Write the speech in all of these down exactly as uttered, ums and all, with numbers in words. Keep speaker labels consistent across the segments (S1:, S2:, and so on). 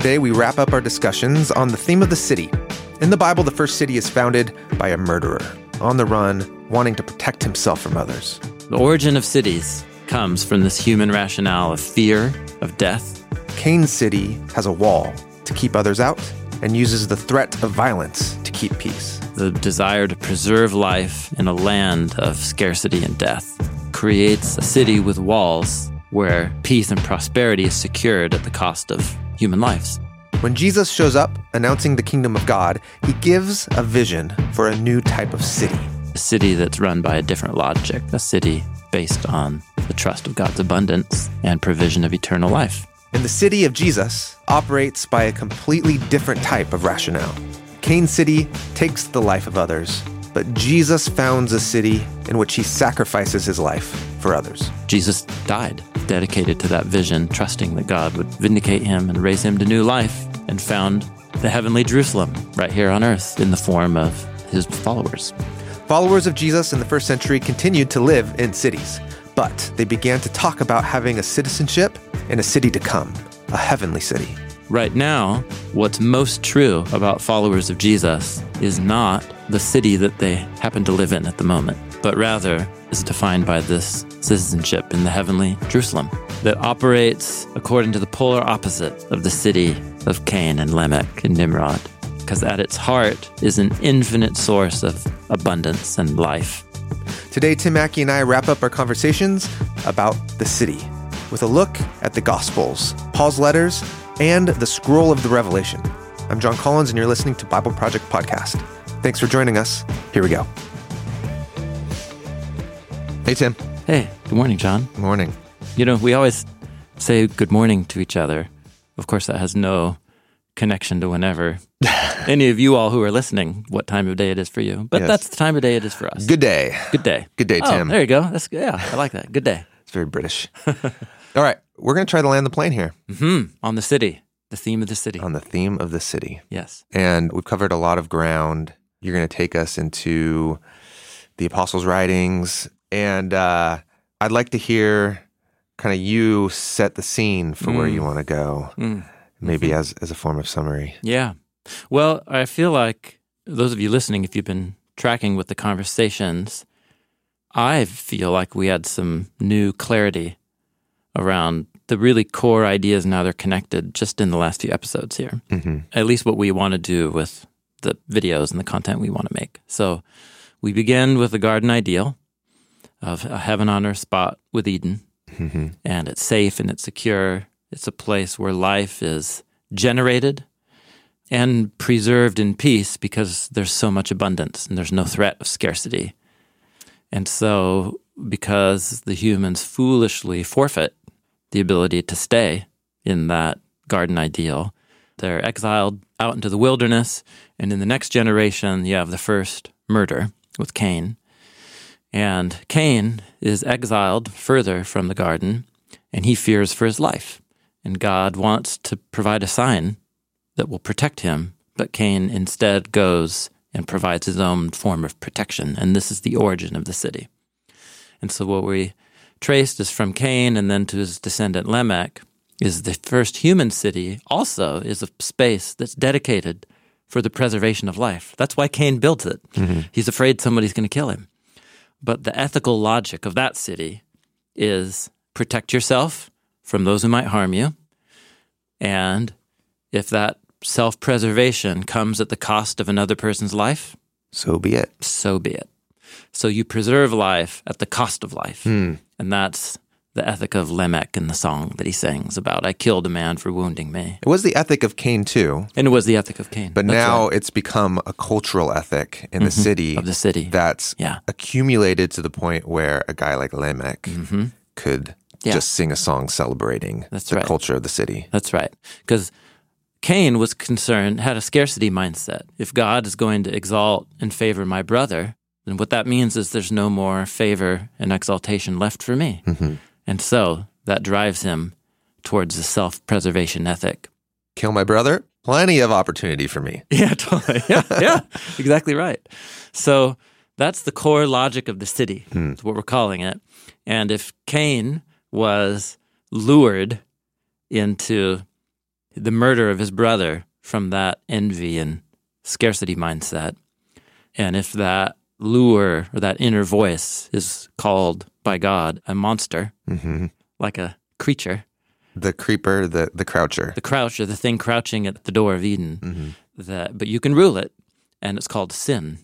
S1: Today, we wrap up our discussions on the theme of the city. In the Bible, the first city is founded by a murderer, on the run, wanting to protect himself from others.
S2: The origin of cities comes from this human rationale of fear, of death.
S1: Cain's city has a wall to keep others out and uses the threat of violence to keep peace.
S2: The desire to preserve life in a land of scarcity and death creates a city with walls where peace and prosperity is secured at the cost of human lives.
S1: When Jesus shows up announcing the kingdom of God, he gives a vision for a new type of city.
S2: A city that's run by a different logic, a city based on the trust of God's abundance and provision of eternal life.
S1: And the city of Jesus operates by a completely different type of rationale. Cain's city takes the life of others, but Jesus founds a city in which he sacrifices his life for others.
S2: Jesus died, dedicated to that vision, trusting that God would vindicate him and raise him to new life, and found the heavenly Jerusalem right here on earth in the form of his followers.
S1: Followers of Jesus in the first century continued to live in cities, but they began to talk about having a citizenship in a city to come, a heavenly city.
S2: Right now, what's most true about followers of Jesus is not the city that they happen to live in at the moment, but rather is defined by this citizenship in the heavenly Jerusalem that operates according to the polar opposite of the city of Cain and Lamech and Nimrod, because at its heart is an infinite source of abundance and life.
S1: Today, Tim Mackie and I wrap up our conversations about the city with a look at the Gospels, Paul's letters, and the scroll of the Revelation. I'm John Collins, and you're listening to Bible Project Podcast. Thanks for joining us. Here we go. Hey, Tim.
S2: Hey, good morning, John.
S1: Good morning.
S2: You know, we always say good morning to each other. Of course, that has no connection to whenever any of you all who are listening, what time of day it is for you. But
S1: Yes.
S2: That's the time of day it is for us.
S1: Good day.
S2: Good day.
S1: Good day,
S2: Oh,
S1: Tim.
S2: there you go. That's Yeah, I like that. Good day.
S1: It's very British. All right, we're going to try to land the plane here
S2: Mm-hmm. On the city, the theme of the city.
S1: on the theme of the city.
S2: Yes.
S1: And we've covered a lot of ground. You're going to take us into the Apostles' writings. And uh, I'd like to hear kind of you set the scene for where
S2: Mm.
S1: you want to go,
S2: Mm.
S1: maybe as, as a form of summary.
S2: Yeah. Well, I feel like those of you listening, if you've been tracking with the conversations, I feel like we had some new clarity around the really core ideas and how they're connected just in the last few episodes here.
S1: Mm-hmm.
S2: At least what we want to do with the videos and the content we want to make. So we begin with the garden ideal of a heaven on earth spot with Eden.
S1: Mm-hmm.
S2: And it's safe and it's secure. It's a place where life is generated and preserved in peace because there's so much abundance and there's no threat of scarcity. And so because the humans foolishly forfeit the ability to stay in that garden ideal, they're exiled out into the wilderness, and in the next generation, you have the first murder with Cain. And Cain is exiled further from the garden, and he fears for his life. And God wants to provide a sign that will protect him, but Cain instead goes and provides his own form of protection, and this is the origin of the city. And so what we traced is from Cain and then to his descendant Lamech is the first human city also is a space that's dedicated for the preservation of life. That's why Cain built it. Mm-hmm. He's afraid somebody's going to kill him. But the ethical logic of that city is protect yourself from those who might harm you. And if that self-preservation comes at the cost of another person's life,
S1: So be it.
S2: so be it. So you preserve life at the cost of life.
S1: Mm.
S2: And that's the ethic of Lamech in the song that he sings about, I killed a man for wounding me.
S1: It was the ethic of Cain, too.
S2: And it was the ethic of Cain.
S1: But
S2: That's
S1: now
S2: right.
S1: it's become a cultural ethic in the
S2: Mhm.
S1: city
S2: Of the city.
S1: that's
S2: Yeah.
S1: accumulated to the point where a guy like Lamech
S2: Mhm.
S1: could
S2: Yeah.
S1: just sing a song celebrating
S2: That's
S1: the
S2: right.
S1: culture of the city.
S2: That's right. Because Cain was concerned, had a scarcity mindset. If God is going to exalt and favor my brother, then what that means is there's no more favor and exaltation left for me.
S1: Mm-hmm.
S2: And so that drives him towards the self-preservation ethic.
S1: Kill my brother? Plenty of opportunity for me.
S2: Yeah, totally. Yeah, yeah, exactly right. So that's the core logic of the city.
S1: Hmm.
S2: That's what we're calling it. And if Cain was lured into the murder of his brother from that envy and scarcity mindset. And if that lure or that inner voice is called by God a monster,
S1: Mm-hmm.
S2: like a creature,
S1: The creeper, the, the croucher.
S2: the crouch or the thing crouching at the door of Eden,
S1: Mm-hmm.
S2: that but you can rule it, and it's called sin.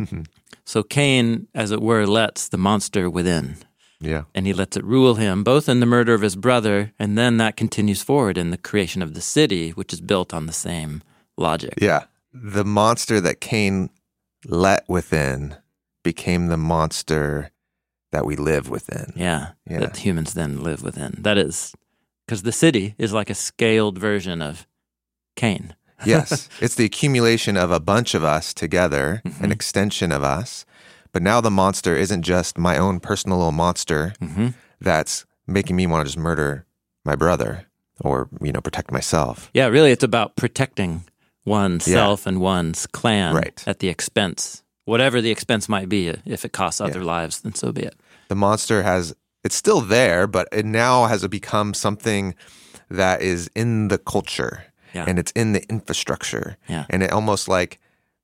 S2: So Cain, as it were, lets the monster within,
S1: Yeah.
S2: and he lets it rule him, both in the murder of his brother, and then that continues forward in the creation of the city, which is built on the same logic.
S1: Yeah. The monster that Cain let within became the monster that we live within.
S2: Yeah,
S1: Yeah.
S2: that humans then live within. That is, because the city is like a scaled version of Cain.
S1: Yes. It's the accumulation of a bunch of us together,
S2: Mm-hmm.
S1: an extension of us. But now the monster isn't just my own personal little monster
S2: Mm-hmm.
S1: that's making me want to just murder my brother or, you know, protect myself.
S2: Yeah, really, it's about protecting oneself and one's clan
S1: Right.
S2: at the expense, whatever the expense might be. If it costs other lives, then so be it.
S1: The monster has, it's still there, but it now has become something that is in the culture.
S2: Yeah.
S1: And it's in the infrastructure.
S2: Yeah.
S1: And it almost like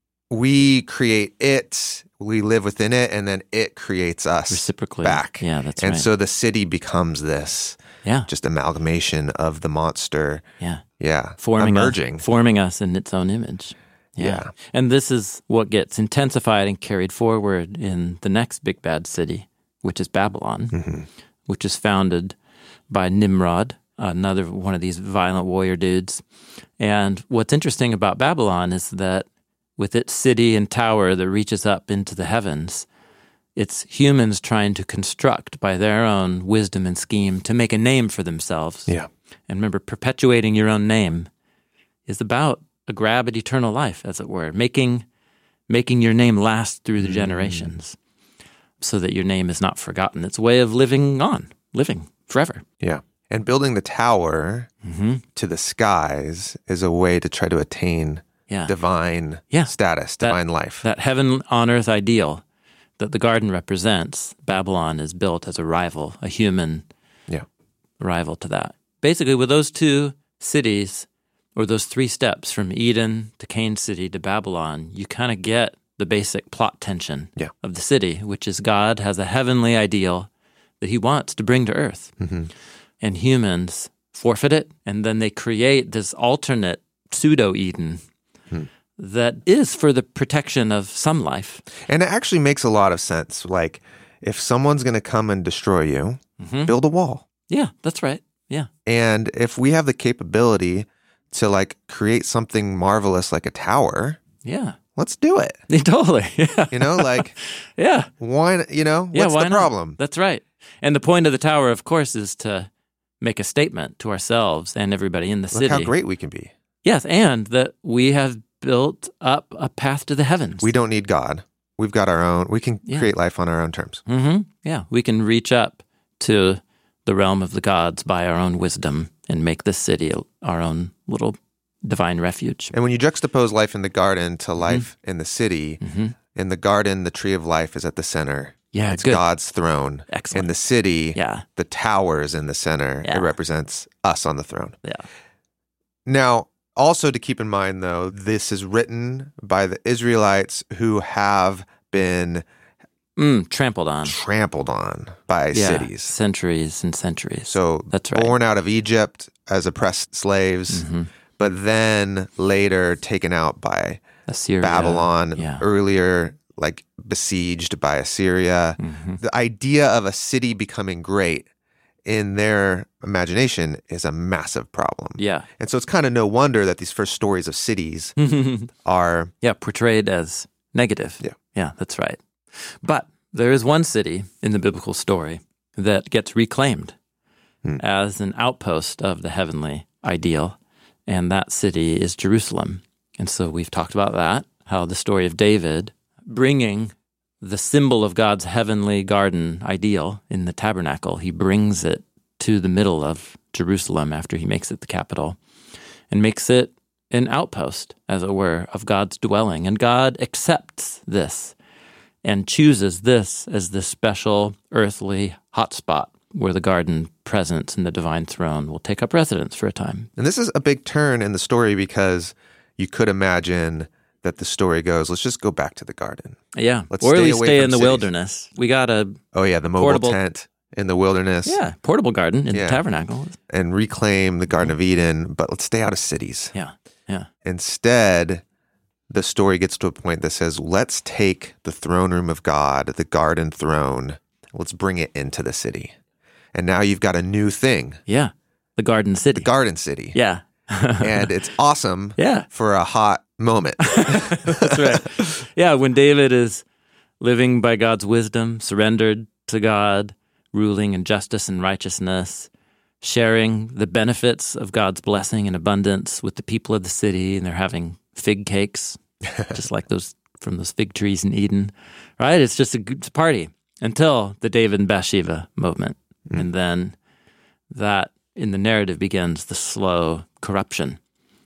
S1: we create it, we live within it, and then it creates us
S2: Reciprocally.
S1: back.
S2: Yeah, that's
S1: and
S2: right.
S1: so the city becomes this
S2: Yeah,
S1: just amalgamation of the monster.
S2: yeah.
S1: Yeah.
S2: Forming
S1: emerging.
S2: us, forming us in its own image. Yeah.
S1: Yeah.
S2: And this is what gets intensified and carried forward in the next big bad city, which is Babylon,
S1: Mm-hmm.
S2: which is founded by Nimrod, another one of these violent warrior dudes. And what's interesting about Babylon is that with its city and tower that reaches up into the heavens, it's humans trying to construct by their own wisdom and scheme to make a name for themselves.
S1: Yeah.
S2: And remember, perpetuating your own name is about a grab at eternal life, as it were, making making your name last through the generations so that your name is not forgotten. It's a way of living on, living forever.
S1: Yeah. And building the tower
S2: Mm-hmm.
S1: to the skies is a way to try to attain
S2: Yeah.
S1: divine
S2: Yeah.
S1: status,
S2: That-
S1: divine life.
S2: That heaven on earth ideal that the garden represents, Babylon is built as a rival, a human
S1: yeah.
S2: rival to that. Basically, with those two cities, or those three steps from Eden to Cain City to Babylon, you kind of get the basic plot tension
S1: Yeah.
S2: of the city, which is God has a heavenly ideal that he wants to bring to earth.
S1: Mm-hmm.
S2: And humans forfeit it, and then they create this alternate pseudo-Eden
S1: Hmm.
S2: that is for the protection of some life.
S1: And it actually makes a lot of sense. Like, if someone's going to come and destroy you,
S2: Mhm.
S1: build a wall.
S2: Yeah, that's right. Yeah.
S1: And if we have the capability to like create something marvelous like a tower,
S2: Yeah.
S1: let's do it.
S2: Totally. Yeah.
S1: You know, like
S2: Yeah.
S1: why, you know,
S2: Yeah,
S1: what's
S2: why
S1: the
S2: not?
S1: problem?
S2: That's right. And the point of the tower, of course, is to make a statement to ourselves and everybody in the
S1: Look
S2: city.
S1: how great we can be.
S2: Yes, and that we have built up a path to the heavens.
S1: We don't need God. We've got our own, we can
S2: Yeah.
S1: create life on our own terms.
S2: Mm-hmm. Yeah, we can reach up to the realm of the gods by our own wisdom and make this city our own little divine refuge.
S1: And when you juxtapose life in the garden to life in the city,
S2: Mm-hmm.
S1: in the garden, the tree of life is at the center.
S2: Yeah,
S1: It's
S2: good.
S1: God's throne.
S2: Excellent.
S1: In the city,
S2: Yeah,
S1: the tower is in the center.
S2: Yeah.
S1: It represents us on the throne.
S2: yeah.
S1: Now, also to keep in mind, though, this is written by the Israelites who have been
S2: Mm, trampled on.
S1: trampled on by
S2: Yeah,
S1: cities.
S2: centuries and centuries.
S1: So
S2: That's right.
S1: born out of Egypt as oppressed slaves,
S2: Mm-hmm.
S1: but then later taken out by
S2: Assyria.
S1: Babylon,
S2: Yeah.
S1: earlier like besieged by Assyria.
S2: Mhm.
S1: The idea of a city becoming great in their imagination is a massive problem.
S2: Yeah.
S1: And so it's kind of no wonder that these first stories of cities are
S2: Yeah, portrayed as negative.
S1: Yeah.
S2: Yeah, that's right. But there is one city in the biblical story that gets reclaimed
S1: Hmm.
S2: as an outpost of the heavenly ideal, and that city is Jerusalem. And so we've talked about that, how the story of David bringing the symbol of God's heavenly garden ideal in the tabernacle, he brings it to the middle of Jerusalem after he makes it the capital and makes it an outpost, as it were, of God's dwelling. And God accepts this and chooses this as the special earthly hotspot where the garden presence and the divine throne will take up residence for a time.
S1: And this is a big turn in the story because you could imagine that the story goes, let's just go back to the garden.
S2: Yeah,
S1: Let's
S2: or at
S1: stay
S2: least
S1: away
S2: stay
S1: from
S2: in the
S1: cities.
S2: wilderness. We got a
S1: Oh, yeah, the mobile
S2: Portable-
S1: tent in the wilderness.
S2: yeah portable garden in
S1: Yeah.
S2: the tabernacle.
S1: And reclaim the Garden of Eden, but let's stay out of cities.
S2: Yeah, yeah,
S1: Instead, the story gets to a point that says, let's take the throne room of God, the garden throne, let's bring it into the city. And now you've got a new thing,
S2: yeah. The garden city.
S1: the garden city.
S2: yeah,
S1: And it's awesome
S2: yeah.
S1: for a hot moment.
S2: That's right. Yeah, when David is living by God's wisdom, surrendered to God, ruling in justice and righteousness, sharing the benefits of God's blessing and abundance with the people of the city, and they're having fig cakes, just like those from those fig trees in Eden, right? It's just a good party until the David and Bathsheba movement. Mm. And then that, in the narrative, begins the slow corruption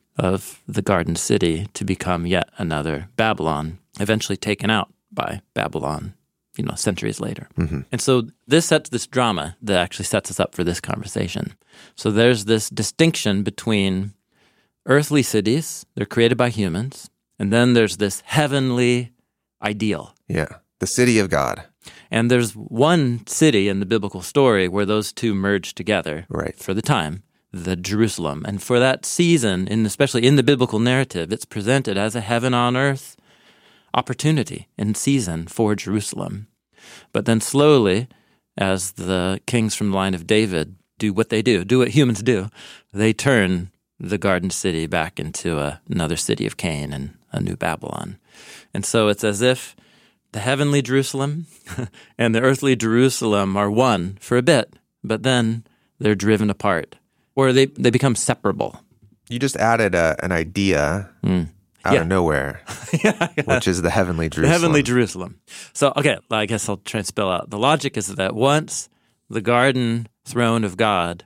S2: of the garden city to become yet another Babylon, eventually taken out by Babylon, you know, centuries later. Mm-hmm. And so this sets this drama that actually sets us up for this conversation. So there's this distinction between earthly cities, they're created by humans, and then there's this heavenly ideal.
S1: Yeah, the city of God.
S2: And there's one city in the biblical story where those two merge together
S1: Right.
S2: for the time, the Jerusalem. And for that season, and especially in the biblical narrative, it's presented as a heaven on earth opportunity and season for Jerusalem. But then slowly, as the kings from the line of David do what they do, do what humans do, they turn the garden city back into a, another city of Cain and a new Babylon. And so it's as if the heavenly Jerusalem and the earthly Jerusalem are one for a bit, but then they're driven apart, or they, they become separable.
S1: You just added a, an idea
S2: Mm.
S1: out
S2: Yeah.
S1: of nowhere,
S2: yeah, yeah.
S1: which is the heavenly
S2: The
S1: Jerusalem.
S2: heavenly Jerusalem. So, okay, I guess I'll try and spell out. The logic is that once the garden throne of God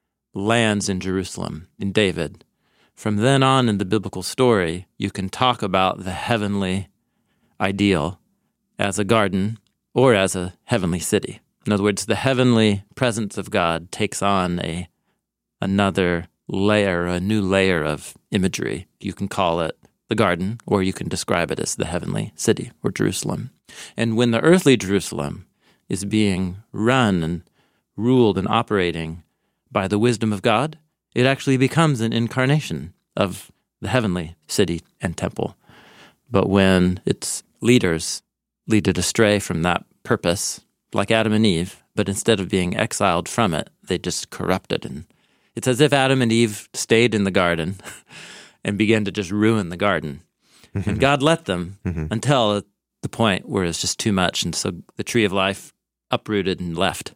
S2: lands in Jerusalem, in David, from then on in the biblical story, you can talk about the heavenly ideal as a garden or as a heavenly city. In other words, the heavenly presence of God takes on a another layer, a new layer of imagery. You can call it the garden, or you can describe it as the heavenly city or Jerusalem. And when the earthly Jerusalem is being run and ruled and operating by the wisdom of God, it actually becomes an incarnation of the heavenly city and temple. But when its leaders lead it astray from that purpose, like Adam and Eve, but instead of being exiled from it, they just corrupt it. And it's as if Adam and Eve stayed in the garden and began to just ruin the garden. Mm-hmm. And God let them mm-hmm. until the point where it's just too much. And so the tree of life uprooted and left.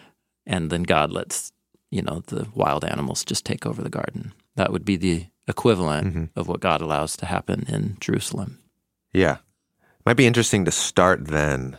S2: And then God lets, you know, the wild animals just take over the garden. That would be the equivalent mm-hmm. of what God allows to happen in Jerusalem.
S1: Yeah. Might be interesting to start then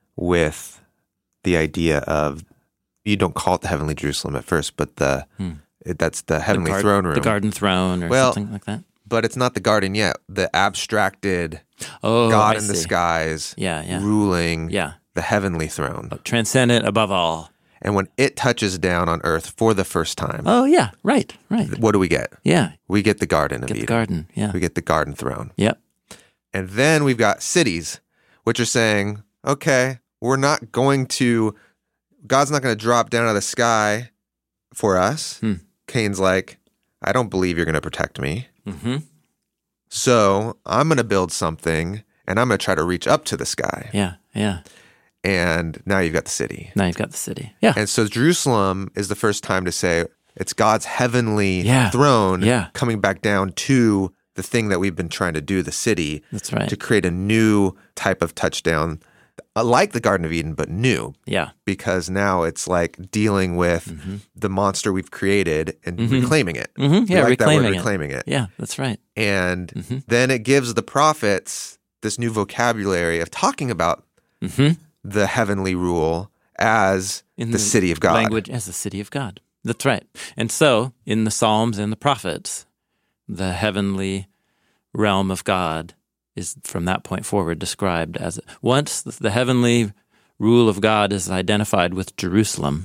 S1: with the idea of, you don't call it the heavenly Jerusalem at first, but the hmm. it, that's the heavenly
S2: the gar-
S1: throne room.
S2: The garden throne or
S1: well,
S2: something like that.
S1: But it's not the garden yet. The abstracted
S2: oh,
S1: God
S2: I
S1: in
S2: see.
S1: the skies
S2: yeah, yeah.
S1: ruling
S2: yeah.
S1: the heavenly throne.
S2: Transcendent above all.
S1: And when it touches down on earth for the first time.
S2: Oh, yeah, right, right.
S1: What do we get?
S2: Yeah.
S1: We get the Garden of
S2: Get
S1: Eden.
S2: the garden, yeah.
S1: We get the garden throne.
S2: Yep.
S1: And then we've got cities, which are saying, okay, we're not going to, God's not going to drop down out of the sky for us.
S2: Hmm.
S1: Cain's like, I don't believe you're going to protect me.
S2: Mm-hmm.
S1: So I'm going to build something, and I'm going to try to reach up to the sky.
S2: Yeah, yeah.
S1: And now you've got the city.
S2: Now you've got the city. Yeah.
S1: And so Jerusalem is the first time to say it's God's heavenly
S2: yeah.
S1: throne
S2: yeah.
S1: coming back down to the thing that we've been trying to do, the city.
S2: That's right.
S1: To create a new type of touchdown, like the Garden of Eden, but new.
S2: Yeah.
S1: Because now it's like dealing with mm-hmm. the monster we've created and
S2: mm-hmm.
S1: reclaiming it.
S2: Mm-hmm. Yeah,
S1: we like
S2: reclaiming
S1: that word,
S2: it.
S1: reclaiming it.
S2: Yeah, that's right.
S1: And
S2: mm-hmm.
S1: then it gives the prophets this new vocabulary of talking about
S2: mm-hmm.
S1: the heavenly rule as
S2: in
S1: the, the city of God.
S2: Language as the city of God. That's right. And so in the Psalms and the prophets, the heavenly realm of God is from that point forward described as once the heavenly rule of God is identified with Jerusalem,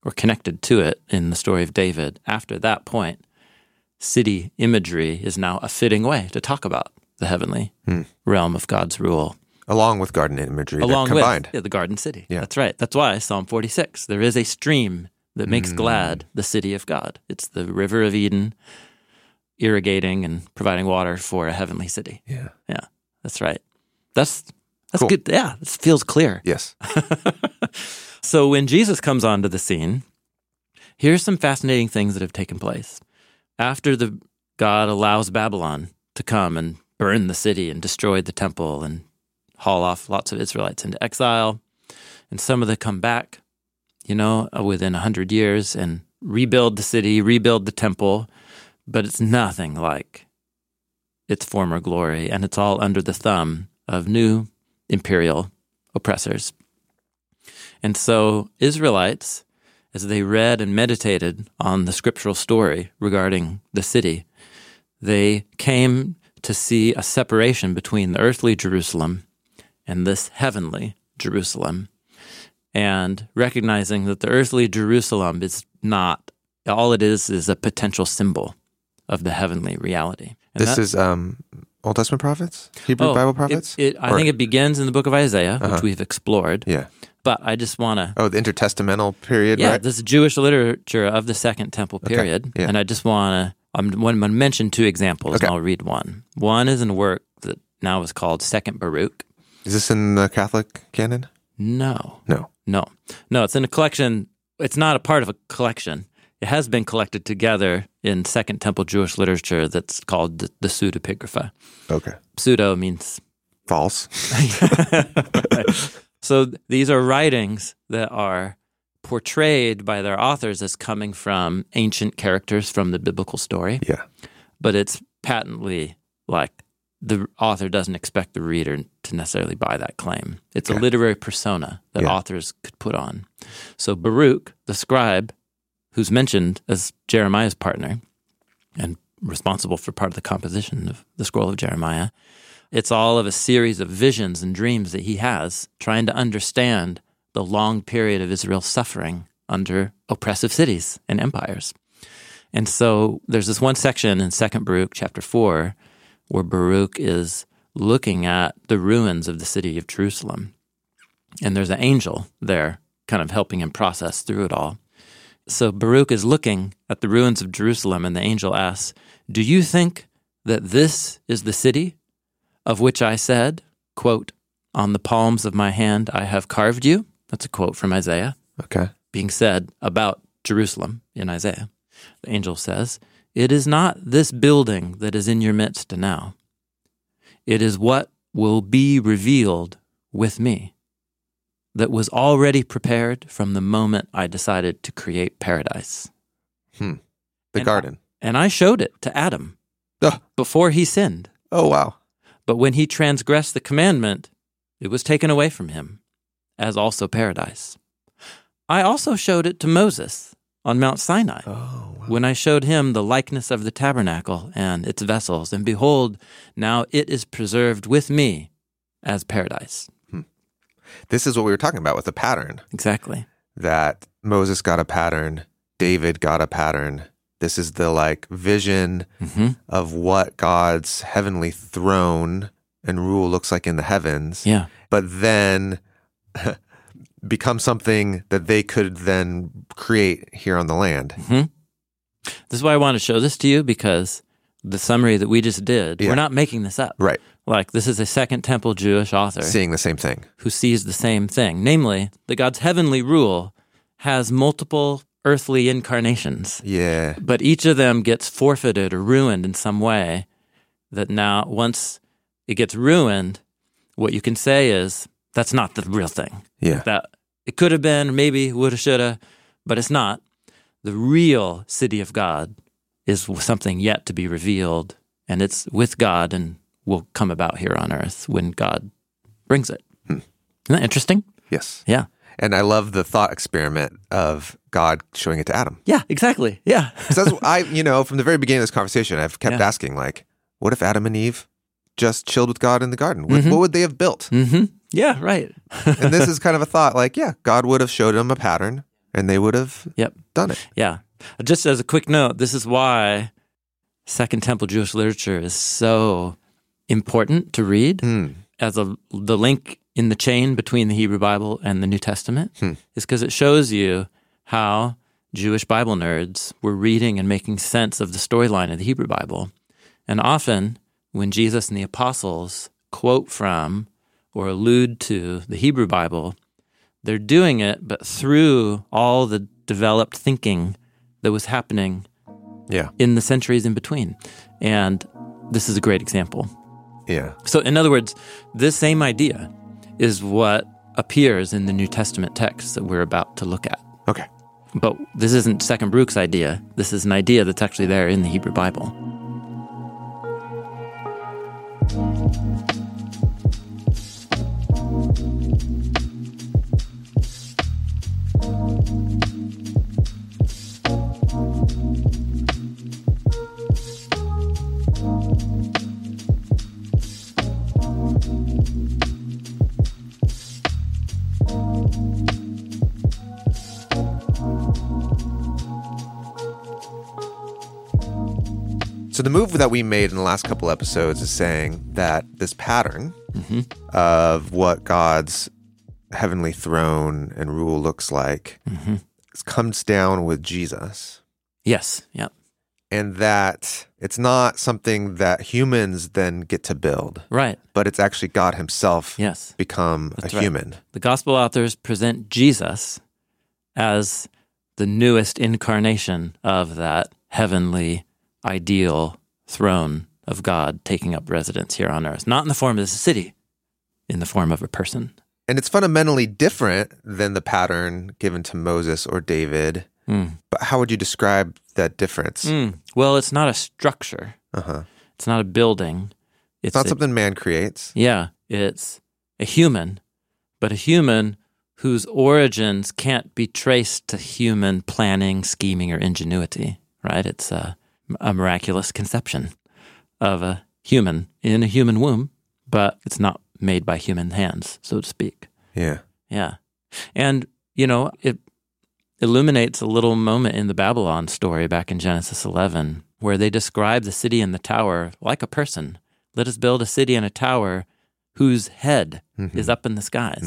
S2: or connected to it in the story of David. After that point, city imagery is now a fitting way to talk about the heavenly hmm. realm of God's rule.
S1: Along with garden imagery,
S2: Along
S1: they're combined.
S2: with yeah, the garden city.
S1: Yeah.
S2: That's right. That's why Psalm forty-six, there is a stream that makes mm. glad the city of God. It's the river of Eden, irrigating and providing water for a heavenly city.
S1: Yeah.
S2: Yeah, that's right. That's that's
S1: cool.
S2: good. Yeah, this feels clear.
S1: Yes.
S2: So when Jesus comes onto the scene, here's some fascinating things that have taken place. After the God allows Babylon to come and burn the city and destroy the temple and haul off lots of Israelites into exile, and some of them come back, you know, within a hundred years and rebuild the city, rebuild the temple, but it's nothing like its former glory, and it's all under the thumb of new imperial oppressors. And so Israelites, as they read and meditated on the scriptural story regarding the city, they came to see a separation between the earthly Jerusalem and this heavenly Jerusalem, and recognizing that the earthly Jerusalem is not, all it is is a potential symbol of the heavenly reality. And
S1: this is um, Old Testament prophets? Hebrew
S2: oh,
S1: Bible prophets?
S2: It, it, I think it begins in the book of Isaiah,
S1: uh-huh.
S2: which we've explored.
S1: Yeah.
S2: But I just want to...
S1: Oh, the intertestamental period,
S2: yeah,
S1: right?
S2: this is Jewish literature of the Second Temple period. Okay. Yeah. And I just want to... I'm going to mention two examples, okay. and I'll read one. One is in a work that now is called Second Baruch.
S1: Is this in the Catholic canon?
S2: No.
S1: No.
S2: No. No, it's in a collection. It's not a part of a collection. It has been collected together in Second Temple Jewish literature that's called the, the Pseudepigrapha.
S1: Okay.
S2: Pseudo means...
S1: false.
S2: So these are writings that are portrayed by their authors as coming from ancient characters from the biblical story.
S1: Yeah.
S2: But it's patently like the author doesn't expect the reader to necessarily buy that claim. It's okay. a literary persona that yeah. authors could put on. So Baruch, the scribe, who's mentioned as Jeremiah's partner and responsible for part of the composition of the scroll of Jeremiah, it's all of a series of visions and dreams that he has trying to understand the long period of Israel's suffering under oppressive cities and empires. And so there's this one section in Second Baruch chapter four where Baruch is looking at the ruins of the city of Jerusalem. And there's an angel there kind of helping him process through it all. So Baruch is looking at the ruins of Jerusalem, and the angel asks, "Do you think that this is the city of which I said, quote, on the palms of my hand I have carved you?" That's a quote from Isaiah.
S1: Okay.
S2: Being said about Jerusalem in Isaiah. The angel says, "It is not this building that is in your midst now. It is what will be revealed with me, that was already prepared from the moment I decided to create paradise."
S1: Hmm. The
S2: and
S1: garden.
S2: I, and I showed it to Adam
S1: Ugh.
S2: before he sinned.
S1: Oh, wow.
S2: But when he transgressed the commandment, it was taken away from him, as also paradise. I also showed it to Moses on Mount Sinai,
S1: oh, wow.
S2: when I showed him the likeness of the tabernacle and its vessels, and behold, now it is preserved with me as paradise.
S1: Hmm. This is what we were talking about with the pattern.
S2: Exactly.
S1: That Moses got a pattern, David got a pattern. This is the like vision mm-hmm. of what God's heavenly throne and rule looks like in the heavens.
S2: Yeah.
S1: But then become something that they could then create here on the land.
S2: Mm-hmm. This is why I want to show this to you, because the summary that we just did, yeah. we're not making this up.
S1: Right.
S2: Like, this is a Second Temple Jewish author.
S1: Seeing the same thing.
S2: Who sees the same thing. Namely, that God's heavenly rule has multiple earthly incarnations.
S1: Yeah.
S2: But each of them gets forfeited or ruined in some way, that now once it gets ruined, what you can say is, that's not the real thing.
S1: Yeah.
S2: That it could have been, maybe, woulda, shoulda, but it's not. The real city of God is something yet to be revealed, and it's with God and will come about here on earth when God brings it. Hmm. Isn't that interesting?
S1: Yes.
S2: Yeah.
S1: And I love the thought experiment of God showing it to Adam.
S2: Yeah, exactly. Yeah.
S1: So that's, I, you know, from the very beginning of this conversation, I've kept
S2: yeah.
S1: asking, like, what if Adam and Eve just chilled with God in the garden? What,
S2: mm-hmm.
S1: what would they have built?
S2: Mm-hmm. Yeah, right.
S1: And this is kind of a thought, like, yeah, God would have showed them a pattern. and they would have
S2: Yep.
S1: done it.
S2: Yeah. Just as a quick note, this is why Second Temple Jewish literature is so important to read
S1: Hmm.
S2: as a the link in the chain between the Hebrew Bible and the New Testament,
S1: Hmm.
S2: is because it shows you how Jewish Bible nerds were reading and making sense of the storyline of the Hebrew Bible. And often, when Jesus and the apostles quote from or allude to the Hebrew Bible, they're doing it, but through all the developed thinking that was happening
S1: Yeah.
S2: in the centuries in between. And this is a great example.
S1: Yeah.
S2: So, in other words, this same idea is what appears in the New Testament text that we're about to look at.
S1: Okay.
S2: But this isn't Second Brooks' idea. This is an idea that's actually there in the Hebrew Bible.
S1: So the move that we made in the last couple episodes is saying that this pattern
S2: Mm-hmm.
S1: of what God's heavenly throne and rule looks like
S2: Mm-hmm.
S1: comes down with Jesus,
S2: Yes, yeah,
S1: and that it's not something that humans then get to build,
S2: right,
S1: but it's actually God himself
S2: yes.
S1: become
S2: That's
S1: a
S2: right.
S1: human.
S2: The gospel authors present Jesus as the newest incarnation of that heavenly ideal throne of God taking up residence here on earth, not in the form of a city, in the form of a person.
S1: And it's fundamentally different than the pattern given to Moses or David.
S2: Mm.
S1: But how would you describe that difference?
S2: Mm. Well, it's not a structure.
S1: Uh-huh.
S2: It's not a building.
S1: It's not
S2: a-
S1: something man creates.
S2: Yeah, it's a human, but a human whose origins can't be traced to human planning, scheming, or ingenuity, right? It's a, a miraculous conception of a human in a human womb, but it's not made by human hands, so to speak.
S1: Yeah.
S2: Yeah. And, you know, it illuminates a little moment in the Babylon story back in Genesis eleven, where they describe the city and the tower like a person. Let us build a city and a tower whose head
S1: Mhm.
S2: is up in the skies.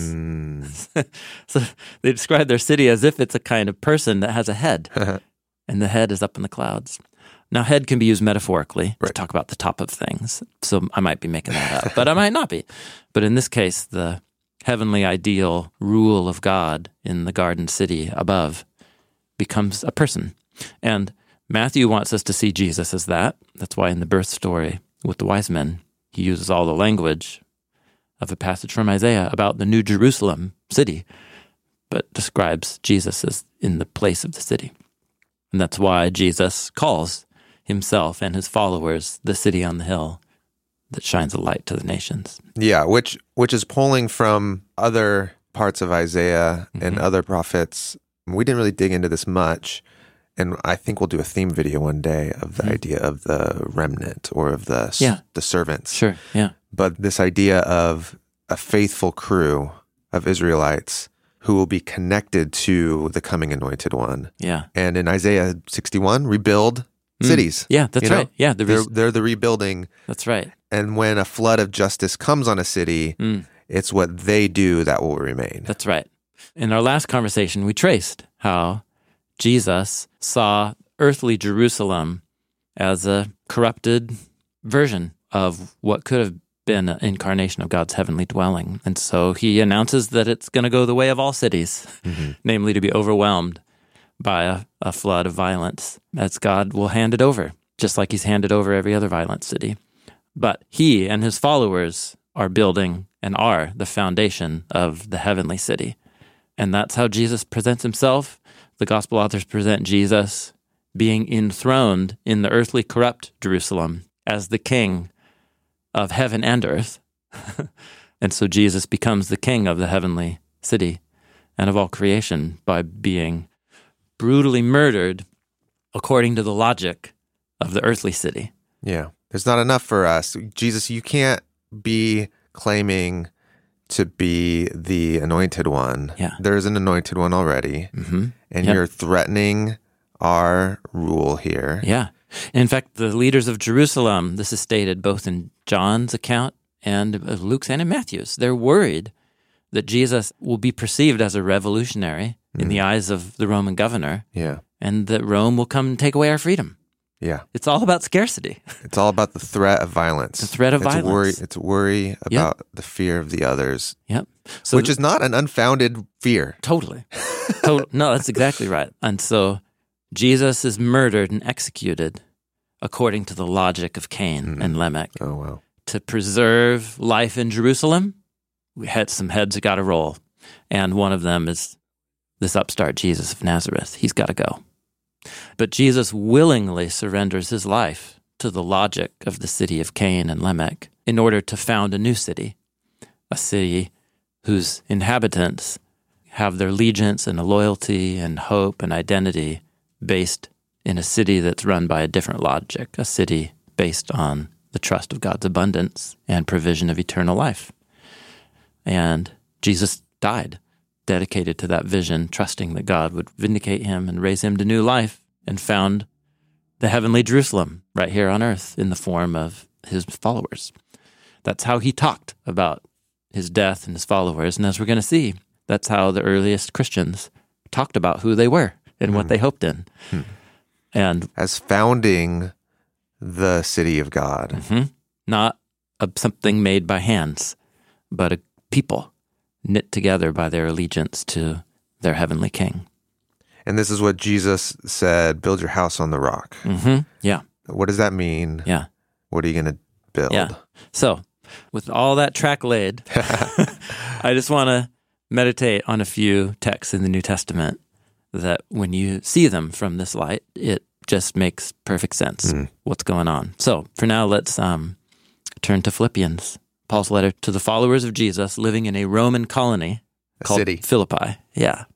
S1: Mm.
S2: So they describe their city as if it's a kind of person that has a head, and the head is up in the clouds. Now, head can be used metaphorically to
S1: Right.
S2: talk about the top of things, so I might be making that up, but I might not be. But in this case, the heavenly ideal rule of God in the garden city above becomes a person. And Matthew wants us to see Jesus as that. That's why in the birth story with the wise men, he uses all the language of a passage from Isaiah about the New Jerusalem city, but describes Jesus as in the place of the city. And that's why Jesus calls himself and his followers the city on the hill that shines a light to the nations.
S1: Yeah, which which is pulling from other parts of Isaiah and
S2: Mhm.
S1: other prophets. We didn't really dig into this much, and I think we'll do a theme video one day of the
S2: Mhm.
S1: idea of the remnant or of the s-
S2: Yeah.
S1: the servants.
S2: Sure, yeah.
S1: But this idea of a faithful crew of Israelites who will be connected to the coming anointed one.
S2: Yeah.
S1: And in Isaiah sixty-one, rebuild
S2: Mm.
S1: cities.
S2: Yeah, that's
S1: You know?
S2: right. Yeah, the
S1: They're,
S2: res-
S1: they're the rebuilding.
S2: that's right.
S1: And when a flood of justice comes on a city,
S2: Mm.
S1: it's what they do that will remain.
S2: That's right. In our last conversation, we traced how Jesus saw earthly Jerusalem as a corrupted version of what could have been an incarnation of God's heavenly dwelling. And so he announces that it's going to go the way of all cities,
S1: Mhm.
S2: namely to be overwhelmed by a, a flood of violence, as God will hand it over, just like he's handed over every other violent city. But he and his followers are building and are the foundation of the heavenly city. And that's how Jesus presents himself. The gospel authors present Jesus being enthroned in the earthly corrupt Jerusalem as the king of heaven and earth. And so Jesus becomes the king of the heavenly city and of all creation by being brutally murdered according to the logic of the earthly city.
S1: Yeah. There's not enough for us. Jesus, you can't be claiming to be the anointed one.
S2: Yeah.
S1: There's an anointed one already.
S2: Mm-hmm.
S1: And
S2: Yep.
S1: you're threatening our rule here.
S2: Yeah. In fact, the leaders of Jerusalem, this is stated both in John's account and uh, Luke's and in Matthew's, they're worried that Jesus will be perceived as a revolutionary in the eyes of the Roman governor,
S1: Yeah.
S2: and that Rome will come and take away our freedom.
S1: Yeah.
S2: It's all about scarcity.
S1: It's all about the threat of violence.
S2: The threat of
S1: it's
S2: violence.
S1: Worry, it's worry about the fear of the others,
S2: Yep. So
S1: which is not an unfounded fear.
S2: Totally. Total, no, that's exactly right. And so Jesus is murdered and executed according to the logic of Cain
S1: Mm.
S2: and Lamech.
S1: Oh, wow.
S2: To preserve life in Jerusalem, we had some heads that got to roll. And one of them is this upstart Jesus of Nazareth. He's got to go. But Jesus willingly surrenders his life to the logic of the city of Cain and Lamech in order to found a new city, a city whose inhabitants have their allegiance and a loyalty and hope and identity based in a city that's run by a different logic, a city based on the trust of God's abundance and provision of eternal life. And Jesus died, dedicated to that vision, trusting that God would vindicate him and raise him to new life, and found the heavenly Jerusalem right here on earth in the form of his followers. That's how he talked about his death and his followers. And as we're going to see, that's how the earliest Christians talked about who they were and what they hoped in.
S1: Hmm.
S2: And
S1: As founding the city of God.
S2: mhm, not a, something made by hands, but a people knit together by their allegiance to their heavenly King.
S1: And this is what Jesus said, build your house on the rock.
S2: hmm Yeah,
S1: What does that mean?
S2: yeah,
S1: What are you going to build?
S2: yeah. So, with all that track laid, I just want to meditate on a few texts in the New Testament that when you see them from this light, it just makes perfect sense
S1: Mm.
S2: what's going on. So, for now, let's um, turn to Philippians, Paul's letter to the followers of Jesus living in a Roman colony
S1: A
S2: called
S1: city.
S2: Philippi. Yeah.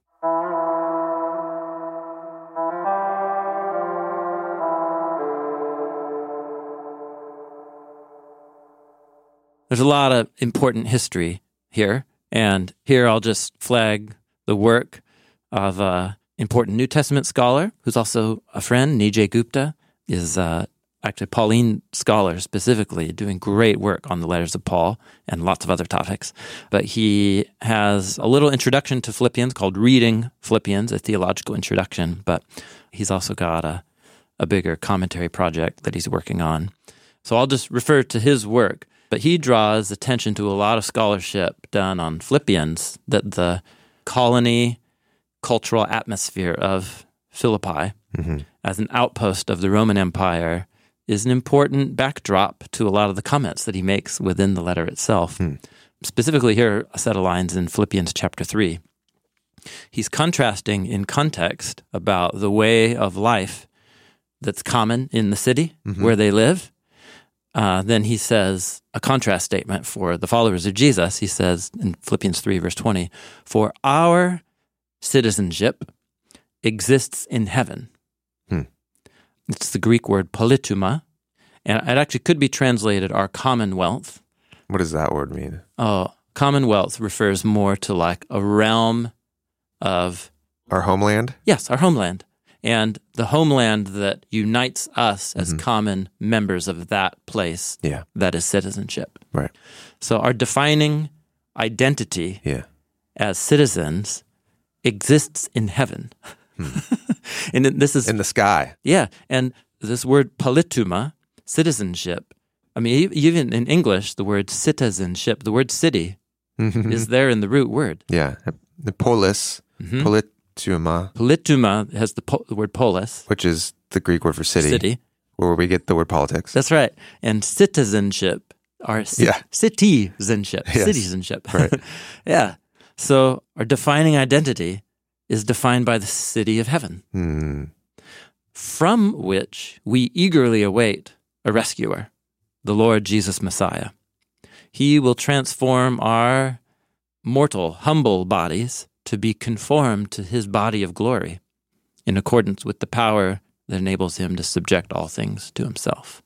S2: There's a lot of important history here, and here I'll just flag the work of an important New Testament scholar who's also a friend, Nijay Gupta, is uh, actually a Pauline scholar specifically, doing great work on the letters of Paul and lots of other topics. But he has a little introduction to Philippians called Reading Philippians, a theological introduction, but he's also got a, a bigger commentary project that he's working on. So I'll just refer to his work. But he draws attention to a lot of scholarship done on Philippians, that the colony cultural atmosphere of Philippi
S1: Mm-hmm.
S2: as an outpost of the Roman Empire is an important backdrop to a lot of the comments that he makes within the letter itself.
S1: Hmm.
S2: Specifically here, a set of lines in Philippians chapter three. He's contrasting in context about the way of life that's common in the city
S1: Mhm.
S2: where they live. Uh, then he says a contrast statement for the followers of Jesus. He says in Philippians three, verse twenty, "For our citizenship exists in heaven."
S1: Hmm.
S2: It's the Greek word polituma, and it actually could be translated our commonwealth.
S1: What does that word mean?
S2: Oh, commonwealth refers more to like a realm of,
S1: Our homeland?
S2: yes, our homeland. And the homeland that unites us as
S1: Mhm.
S2: common members of that place
S1: Yeah.
S2: that is citizenship.
S1: Right.
S2: So our defining identity
S1: Yeah.
S2: as citizens exists in heaven. And this is,
S1: In the sky.
S2: yeah, and this word polituma, citizenship, I mean, e- even in English, the word citizenship, the word city is there in the root word.
S1: Yeah. The polis,
S2: Mhm.
S1: polituma,
S2: Polituma has the, po- the word polis,
S1: which is the Greek word for city,
S2: city.
S1: where we get the word politics.
S2: That's right. And citizenship, or ci-
S1: Yeah.
S2: citizenship,
S1: Yes.
S2: citizenship.
S1: Right.
S2: Yeah. So our defining identity is defined by the city of heaven,
S1: Hmm.
S2: from which we eagerly await a rescuer, the Lord Jesus Messiah. He will transform our mortal, humble bodies to be conformed to his body of glory in accordance with the power that enables him to subject all things to himself.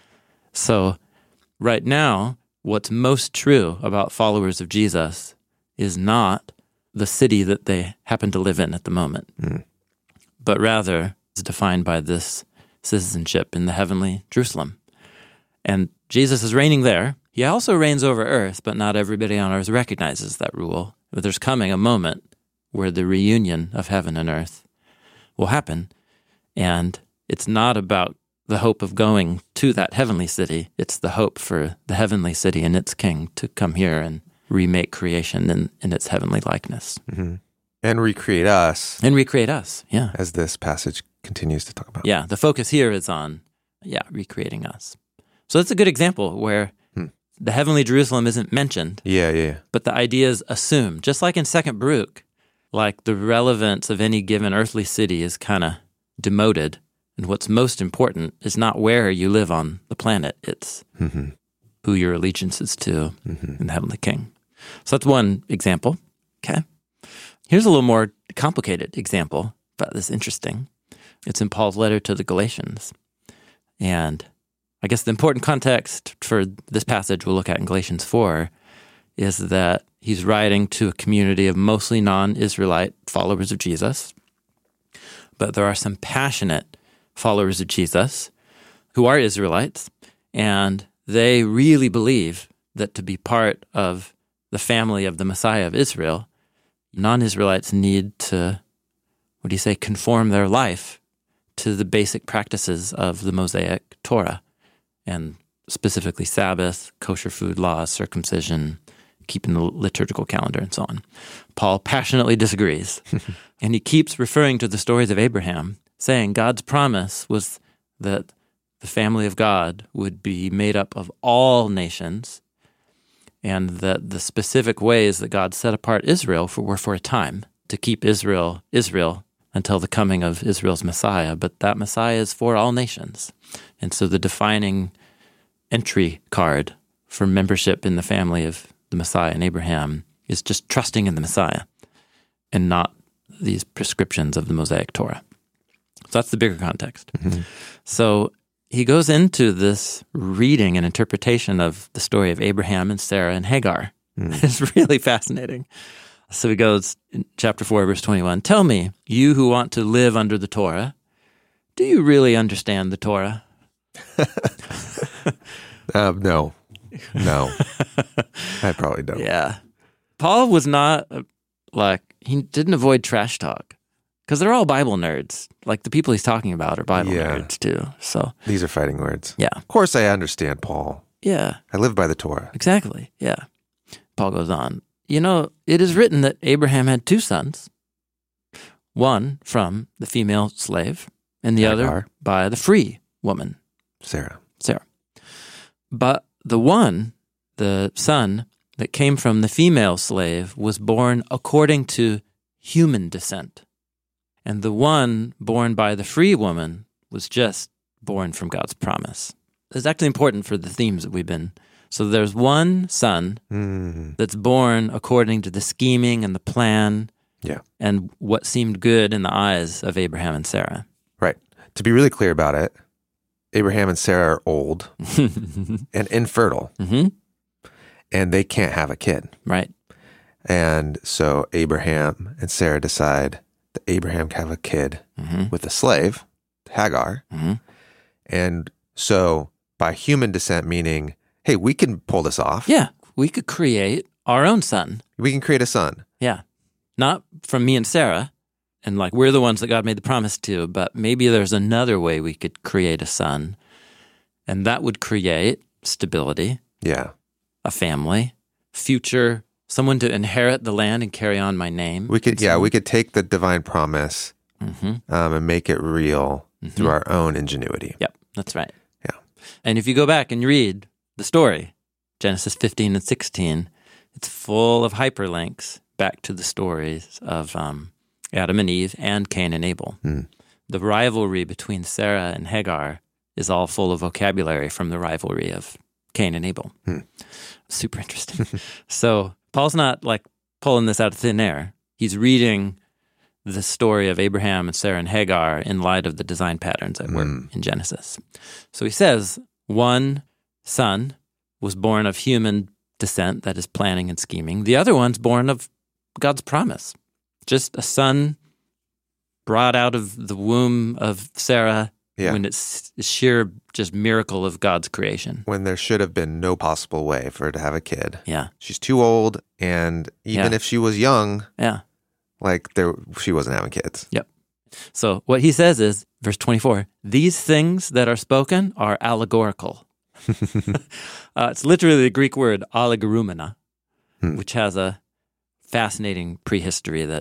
S2: So right now, what's most true about followers of Jesus is not the city that they happen to live in at the moment.
S1: Mm.
S2: but rather is defined by this citizenship in the heavenly Jerusalem. And Jesus is reigning there. He also reigns over earth, but not everybody on earth recognizes that rule. But there's coming a moment where the reunion of heaven and earth will happen. And it's not about the hope of going to that heavenly city. It's the hope for the heavenly city and its king to come here and remake creation in, in its heavenly likeness.
S1: Mm-hmm. And recreate us.
S2: And recreate us, yeah.
S1: As this passage continues to talk about.
S2: Yeah, the focus here is on, yeah, recreating us. So that's a good example where hmm. the heavenly Jerusalem isn't mentioned.
S1: Yeah, yeah, yeah.
S2: But the idea is assumed. Just like in Second Baruch, like the relevance of any given earthly city is kind of demoted. And what's most important is not where you live on the planet. It's mm-hmm. who your allegiance is to mm-hmm. in the heavenly king. So that's one example. Okay. Here's a little more complicated example, but this is interesting. It's in Paul's letter to the Galatians. And I guess the important context for this passage we'll look at in Galatians four is that he's writing to a community of mostly non-Israelite followers of Jesus. But there are some passionate followers of Jesus who are Israelites, and they really believe that to be part of the family of the Messiah of Israel, non-Israelites need to, what do you say, conform their life to the basic practices of the Mosaic Torah, and specifically Sabbath, kosher food laws, circumcision, keeping the liturgical calendar, and so on. Paul passionately disagrees, and he keeps referring to the stories of Abraham, saying God's promise was that the family of God would be made up of all nations, and that the specific ways that God set apart Israel for, were for a time, to keep Israel Israel until the coming of Israel's Messiah. But that Messiah is for all nations. And so the defining entry card for membership in the family of the Messiah and Abraham is just trusting in the Messiah and not these prescriptions of the Mosaic Torah. So that's the bigger context. Mm-hmm. So he goes into this reading and interpretation of the story of Abraham and Sarah and Hagar. Mm. It's really fascinating. So he goes in chapter four, verse twenty-one, "Tell me, you who want to live under the Torah, do you really understand the Torah?"
S1: um, no. No. I probably don't.
S2: Yeah. Paul was not, uh, like, he didn't avoid trash talk. Because they're all Bible nerds. Like, the people he's talking about are Bible yeah. nerds, too. So
S1: these are fighting words.
S2: Yeah.
S1: Of course I understand, Paul.
S2: Yeah.
S1: I live by the Torah.
S2: Exactly. Yeah. Paul goes on. You know, it is written that Abraham had two sons, one from the female slave, and the Hagar. Other by the free woman.
S1: Sarah.
S2: Sarah. But the one, the son that came from the female slave, was born according to human descent. And the one born by the free woman was just born from God's promise. It's actually important for the themes that we've been. So there's one son mm-hmm. that's born according to the scheming and the plan
S1: yeah.
S2: and what seemed good in the eyes of Abraham and Sarah.
S1: Right. To be really clear about it, Abraham and Sarah are old and infertile, mm-hmm. and they can't have a kid.
S2: Right.
S1: And so Abraham and Sarah decide that Abraham can have a kid mm-hmm. with a slave, Hagar. Mm-hmm. And so by human descent, meaning, hey, we can pull this off.
S2: Yeah, we could create our own son.
S1: We can create a son.
S2: Yeah. Not from me and Sarah, and like we're the ones that God made the promise to, but maybe there's another way we could create a son, and that would create stability.
S1: Yeah.
S2: A family, future, someone to inherit the land and carry on my name.
S1: We could, yeah, we could take the divine promise mm-hmm. um, and make it real mm-hmm. through our own ingenuity.
S2: Yep, that's right.
S1: Yeah.
S2: And if you go back and read the story, Genesis fifteen and sixteen, it's full of hyperlinks back to the stories of um, Adam and Eve and Cain and Abel. Mm. The rivalry between Sarah and Hagar is all full of vocabulary from the rivalry of Cain and Abel. Mm. Super interesting. So Paul's not like pulling this out of thin air. He's reading the story of Abraham and Sarah and Hagar in light of the design patterns that mm. were in Genesis. So he says, one son was born of human descent, that is planning and scheming. The other one's born of God's promise. Just a son brought out of the womb of Sarah
S1: Yeah.
S2: when it's a sheer just miracle of God's creation.
S1: When there should have been no possible way for her to have a kid.
S2: Yeah,
S1: She's too old, and even
S2: Yeah.
S1: if she was young,
S2: yeah.
S1: like there, she wasn't having kids.
S2: Yep. So what he says is, verse twenty-four, these things that are spoken are allegorical. uh, it's literally the Greek word allegorumena,
S1: Hmm.
S2: which has a fascinating prehistory that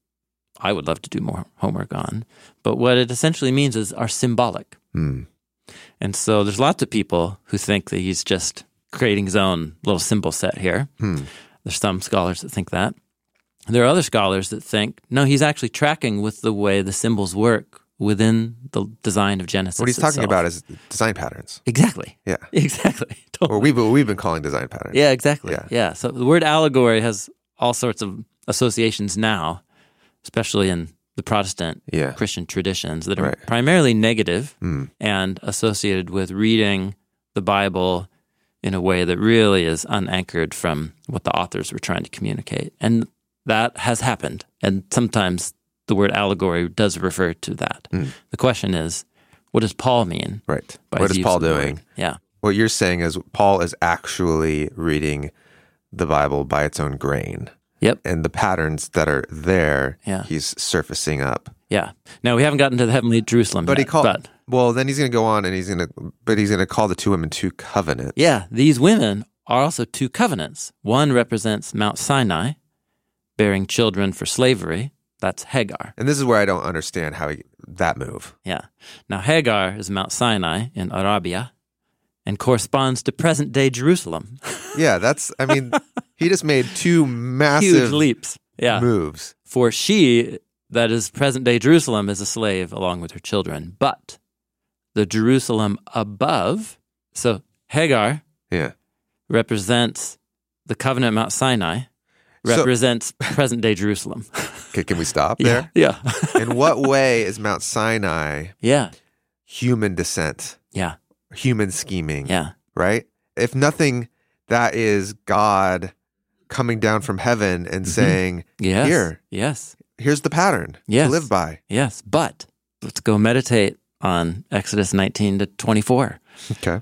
S2: I would love to do more homework on. But what it essentially means is are symbolic.
S1: Hmm.
S2: And so there's lots of people who think that he's just creating his own little symbol set here.
S1: Hmm.
S2: There's some scholars that think that. There are other scholars that think, no, he's actually tracking with the way the symbols work within the design of Genesis.
S1: What he's talking
S2: itself.
S1: about is design patterns.
S2: Exactly.
S1: Yeah.
S2: Exactly. Totally.
S1: Or we've, we've been calling design patterns.
S2: Yeah, exactly.
S1: Yeah.
S2: Yeah. So the word allegory has all sorts of associations now, especially in the Protestant
S1: Yeah.
S2: Christian traditions that are
S1: Right.
S2: primarily negative
S1: Hmm.
S2: and associated with reading the Bible in a way that really is unanchored from what the authors were trying to communicate. And that has happened. And sometimes the word allegory does refer to that.
S1: Hmm.
S2: The question is, what does Paul mean?
S1: Right.
S2: by
S1: What
S2: his
S1: is
S2: use
S1: Paul
S2: of the word?
S1: doing?
S2: Yeah.
S1: What you're saying is Paul is actually reading the Bible by its own grain.
S2: Yep.
S1: And the patterns that are there,
S2: Yeah.
S1: he's surfacing up.
S2: Yeah. Now, we haven't gotten to the heavenly Jerusalem
S1: But
S2: yet.
S1: he called.
S2: but
S1: Well, then he's going to go on, and he's going to. But he's going to call the two women two covenants.
S2: yeah, these women are also two covenants. One represents Mount Sinai, bearing children for slavery. That's Hagar.
S1: And this is where I don't understand how he, that move.
S2: Yeah. Now, Hagar is Mount Sinai in Arabia and corresponds to present-day Jerusalem.
S1: Yeah, that's. I mean, he just made two
S2: Huge
S1: massive
S2: leaps. Yeah.
S1: moves.
S2: For she, that is present-day Jerusalem, is a slave along with her children. But the Jerusalem above, so Hagar
S1: Yeah.
S2: represents the covenant at Mount Sinai,
S1: So-
S2: represents present-day Jerusalem.
S1: Okay, can we stop there?
S2: Yeah.
S1: In what way is Mount Sinai
S2: Yeah.
S1: human descent,
S2: Yeah.
S1: human scheming?
S2: Yeah.
S1: Right? If nothing, that is God coming down from heaven and saying,
S2: Yes.
S1: Here.
S2: Yes.
S1: here's the pattern
S2: Yes.
S1: to live by.
S2: Yes. But let's go meditate on Exodus nineteen to twenty-four
S1: Okay.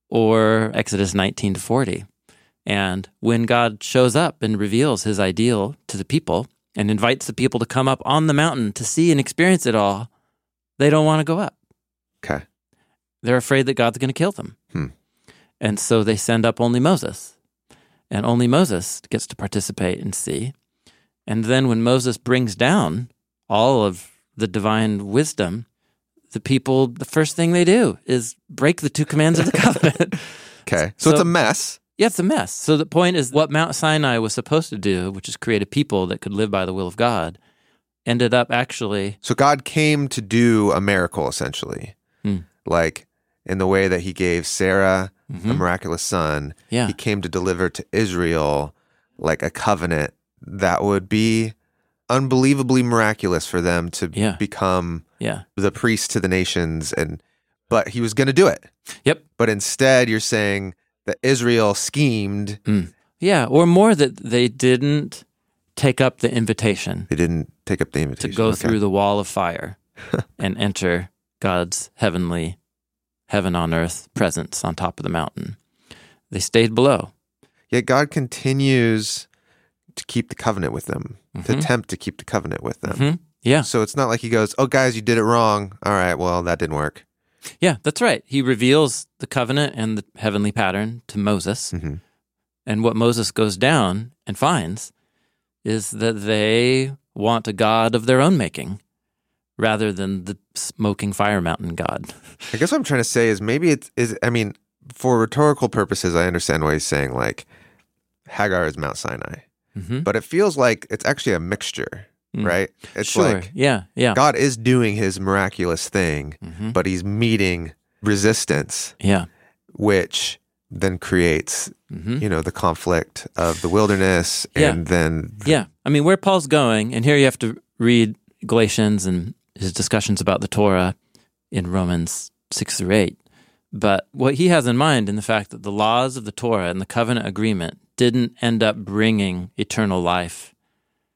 S2: or Exodus nineteen to forty. And when God shows up and reveals his ideal to the people and invites the people to come up on the mountain to see and experience it all, they don't want to go up.
S1: Okay.
S2: They're afraid that God's going to kill them.
S1: Hmm.
S2: And so they send up only Moses. And only Moses gets to participate and see. And then when Moses brings down all of the divine wisdom, the people, the first thing they do is break the two commands of the covenant.
S1: Okay. So,
S2: So-
S1: it's a mess.
S2: Yeah, it's a mess. So the point is what Mount Sinai was supposed to do, which is create a people that could live by the will of God, ended up actually,
S1: So God came to do a miracle, essentially.
S2: Hmm.
S1: Like in the way that he gave Sarah a
S2: Mhm.
S1: miraculous son,
S2: yeah,
S1: he came to deliver to Israel like a covenant that would be unbelievably miraculous for them to
S2: Yeah.
S1: become
S2: yeah,
S1: the priest to the nations. And but he was going to do it.
S2: yep,
S1: But instead, you're saying that Israel schemed.
S2: yeah, or more that they didn't take up the invitation
S1: They didn't take up the
S2: to
S1: invitation.
S2: go
S1: Okay.
S2: through the wall of fire and enter God's heavenly, heaven on earth presence on top of the mountain. They stayed below.
S1: Yet God continues to keep the covenant with them, to
S2: Mhm.
S1: attempt to keep the covenant with them.
S2: Mhm. Yeah,
S1: So it's not like he goes, "Oh, guys, you did it wrong. All right, well, that didn't work."
S2: yeah, that's right. He reveals the covenant and the heavenly pattern to Moses.
S1: hmm
S2: And what Moses goes down and finds is that they want a God of their own making rather than the smoking fire mountain God.
S1: I guess what I'm trying to say is maybe it is. I mean, for rhetorical purposes, I understand why he's saying like Hagar is Mount Sinai,
S2: Mm-hmm.
S1: but it feels like it's actually a mixture,
S2: Mm.
S1: right? It's
S2: Sure.
S1: like
S2: yeah. Yeah.
S1: God is doing his miraculous thing,
S2: Mhm.
S1: but he's meeting resistance,
S2: Yeah.
S1: which then creates,
S2: hmm
S1: you know, the conflict of the wilderness,
S2: Yeah.
S1: and then
S2: Yeah. I mean, where Paul's going, and here you have to read Galatians and his discussions about the Torah in Romans six through eight. But what he has in mind in the fact that the laws of the Torah and the covenant agreement didn't end up bringing eternal life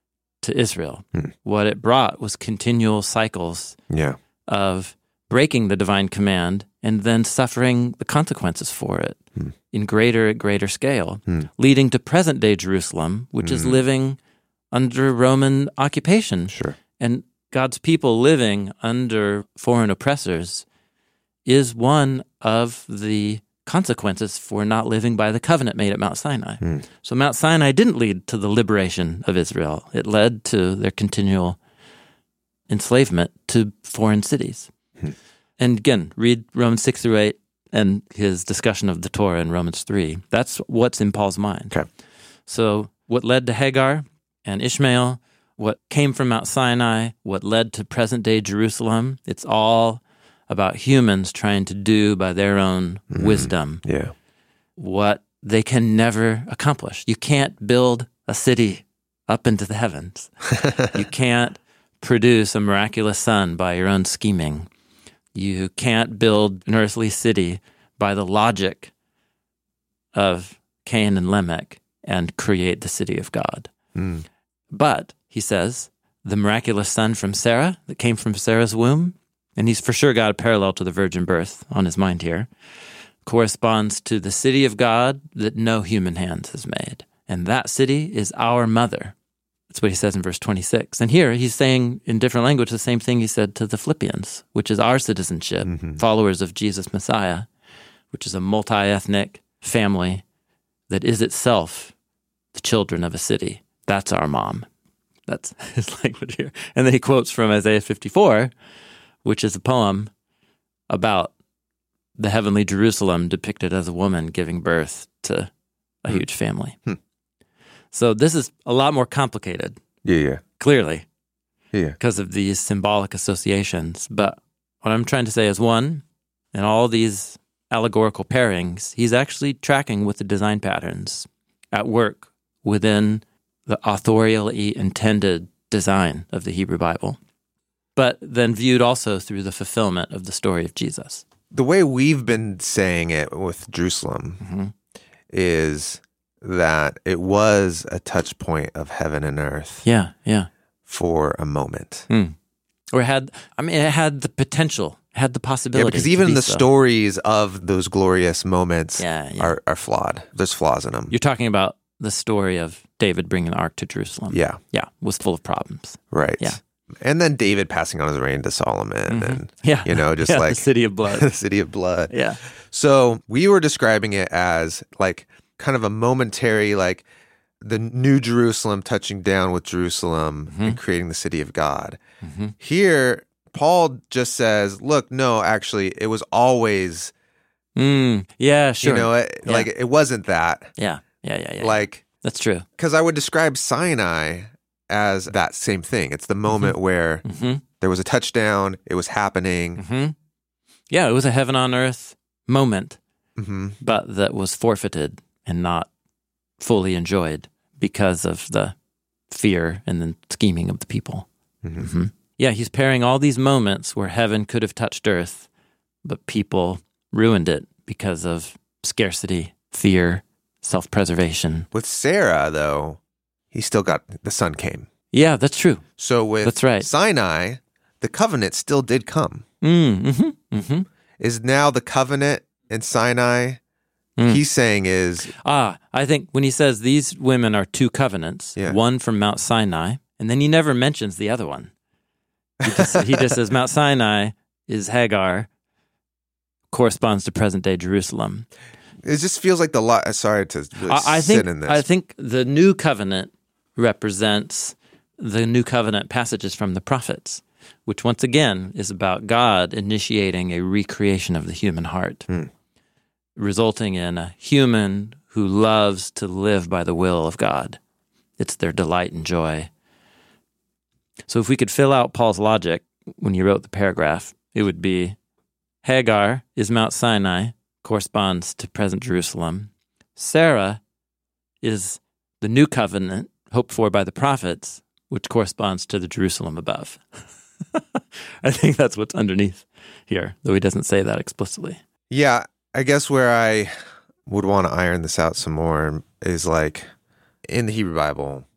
S2: to Israel. Hmm. What it brought was continual cycles
S1: yeah.
S2: of breaking the divine command and then suffering the consequences for it hmm. in greater and greater scale, hmm. leading to present-day Jerusalem, which hmm. is living under Roman occupation.
S1: Sure.
S2: And God's people living under foreign oppressors is one of the consequences for not living by the covenant made at Mount Sinai. Hmm. So Mount Sinai didn't lead to the liberation of Israel. It led to their continual enslavement to foreign cities. Hmm. And again, read Romans six through eight and his discussion of the Torah in Romans three. That's what's in Paul's mind.
S1: Okay.
S2: So what led to Hagar and Ishmael, what came from Mount Sinai, what led to present-day Jerusalem, it's all about humans trying to do by their own mm. wisdom
S1: yeah.
S2: what they can never accomplish. You can't build a city up into the heavens. You can't produce a miraculous sun by your own scheming. You can't build an earthly city by the logic of Cain and Lamech and create the city of God.
S1: Mm.
S2: But, he says, the miraculous son from Sarah that came from Sarah's womb, and he's for sure got a parallel to the virgin birth on his mind here, corresponds to the city of God that no human hands has made. And that city is our mother. That's what he says in verse twenty-six. And here he's saying in different language the same thing he said to the Philippians, which is our citizenship, mm-hmm. followers of Jesus Messiah, which is a multi-ethnic family that is itself the children of a city. That's our mom. That's his language here. And then he quotes from Isaiah fifty-four, which is a poem about the heavenly Jerusalem depicted as a woman giving birth to a hmm. huge family.
S1: Hmm.
S2: So this is a lot more complicated.
S1: Yeah, yeah.
S2: Clearly.
S1: Yeah.
S2: Because of these symbolic associations. But what I'm trying to say is, one, in all these allegorical pairings, he's actually tracking with the design patterns at work within the authorially intended design of the Hebrew Bible, but then viewed also through the fulfillment of the story of Jesus.
S1: The way we've been saying it with Jerusalem mm-hmm. is that it was a touch point of heaven and earth.
S2: Yeah, yeah.
S1: For a moment.
S2: Mm. Or it had, I mean, it had the potential, it had the possibility.
S1: Yeah, because even
S2: be
S1: the
S2: so.
S1: stories of those glorious moments
S2: yeah, yeah.
S1: Are, are flawed. There's flaws in them.
S2: You're talking about the story of David bringing the ark to Jerusalem.
S1: Yeah.
S2: Yeah, was full of problems.
S1: Right.
S2: Yeah.
S1: And then David passing on his reign to Solomon
S2: mm-hmm.
S1: and,
S2: yeah.
S1: you know, just
S2: yeah,
S1: like...
S2: the city of blood.
S1: the city of blood.
S2: Yeah.
S1: So we were describing it as like kind of a momentary, like the new Jerusalem touching down with Jerusalem mm-hmm. and creating the city of God.
S2: Mm-hmm.
S1: Here, Paul just says, look, no, actually, it was always...
S2: Mm, yeah, sure.
S1: You know, it,
S2: yeah.
S1: like it wasn't that.
S2: Yeah, yeah, yeah, yeah.
S1: Like...
S2: That's true.
S1: Because I would describe Sinai as that same thing. It's the moment mm-hmm. where
S2: mm-hmm.
S1: there was a touchdown, it was happening.
S2: Mm-hmm. Yeah, it was a heaven on earth moment,
S1: mm-hmm.
S2: but that was forfeited and not fully enjoyed because of the fear and the scheming of the people.
S1: Mm-hmm.
S2: Mm-hmm. Yeah, he's pairing all these moments where heaven could have touched earth, but people ruined it because of scarcity, fear, self-preservation.
S1: With Sarah, though, he still got, the son came.
S2: Yeah, that's true.
S1: So with
S2: that's right.
S1: Sinai, the covenant still did come.
S2: Mm, mm-hmm, mm-hmm.
S1: Is now the covenant in Sinai, mm. he's saying is...
S2: Ah, I think when he says these women are two covenants,
S1: yeah.
S2: one from Mount Sinai, and then he never mentions the other one. He just, he just says Mount Sinai is Hagar, corresponds to present-day Jerusalem.
S1: It just feels like the lot. Sorry to really
S2: I, I
S1: sit
S2: think,
S1: in this.
S2: I think the new covenant represents the new covenant passages from the prophets, which once again is about God initiating a recreation of the human heart,
S1: mm.
S2: resulting in a human who loves to live by the will of God. It's their delight and joy. So if we could fill out Paul's logic when he wrote the paragraph, it would be Hagar is Mount Sinai, corresponds to present Jerusalem. Sarah is the new covenant hoped for by the prophets, which corresponds to the Jerusalem above. I think that's what's underneath here, though he doesn't say that explicitly.
S1: Yeah, I guess where I would want to iron this out some more is like in the Hebrew Bible,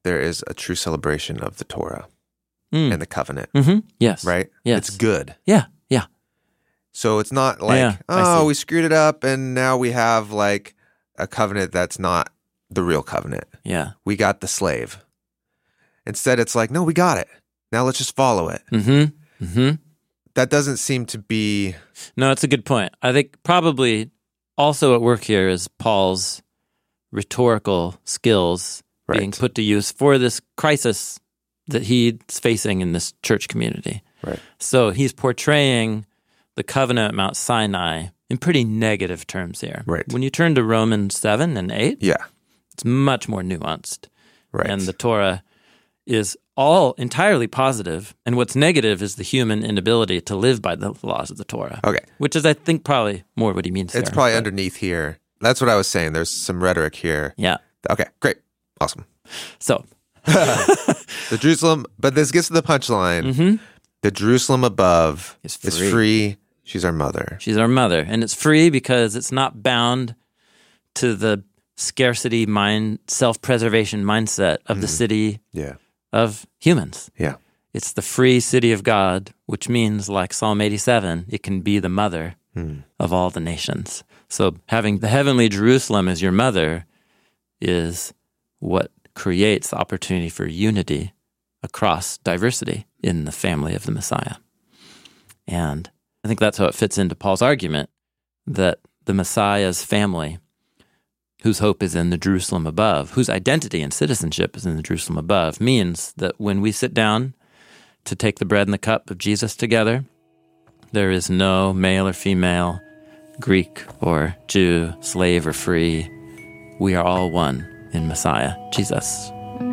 S1: there is a true celebration of the Torah
S2: Mm.
S1: and the covenant,
S2: Mm-hmm. Yes.
S1: right?
S2: Yes.
S1: It's good.
S2: Yeah. Yeah.
S1: So it's not like,
S2: Yeah, I
S1: oh,
S2: see.
S1: we screwed it up and now we have like a covenant that's not the real covenant.
S2: Yeah.
S1: We got the slave. Instead, it's like, no, we got it. Now let's just follow it.
S2: Mm-hmm. Mm-hmm.
S1: That doesn't seem to be...
S2: No, it's a good point. I think probably also at work here is Paul's rhetorical skills being
S1: Right.
S2: put to use for this crisis that he's facing in this church community.
S1: Right.
S2: So he's portraying the covenant at Mount Sinai in pretty negative terms here.
S1: Right.
S2: When you turn to Romans seven and eight,
S1: Yeah.
S2: it's much more nuanced.
S1: Right.
S2: And the Torah is all entirely positive, and what's negative is the human inability to live by the laws of the Torah.
S1: Okay.
S2: Which is, I think, probably more what he means
S1: It's
S2: there.
S1: probably
S2: But-
S1: underneath here. That's what I was saying. There's some rhetoric here.
S2: Yeah.
S1: Okay, great. Awesome.
S2: So,
S1: The Jerusalem, but this gets to the punchline.
S2: mhm.
S1: The Jerusalem above
S2: Is
S1: is
S2: free.
S1: free. She's our mother.
S2: She's our mother, and it's free because it's not bound to the scarcity mind, self-preservation mindset of the city
S1: Yeah.
S2: of humans.
S1: Yeah.
S2: It's the free city of God, which means, like Psalm eighty-seven, it can be the mother of all the nations. So having the heavenly Jerusalem as your mother is what creates the opportunity for unity across diversity in the family of the Messiah. And I think that's how it fits into Paul's argument that the Messiah's family, whose hope is in the Jerusalem above, whose identity and citizenship is in the Jerusalem above, means that when we sit down to take the bread and the cup of Jesus together, there is no male or female, Greek or Jew, slave or free. We are all one in Messiah, Jesus.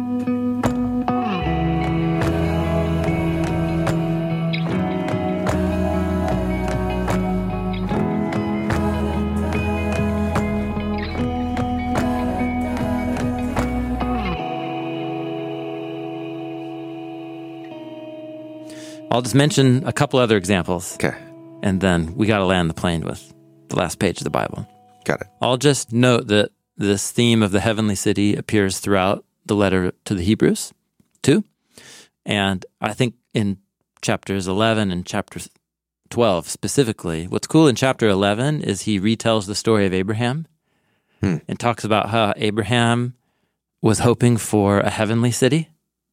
S2: I'll just mention a couple other examples,
S1: Okay.
S2: and then we got to land the plane with the last page of the Bible.
S1: Got it.
S2: I'll just note that this theme of the heavenly city appears throughout the letter to the Hebrews, too. And I think in chapters eleven and chapter twelve specifically, what's cool in chapter eleven is he retells the story of Abraham
S1: Hmm.
S2: and talks about how Abraham was hoping for a heavenly city.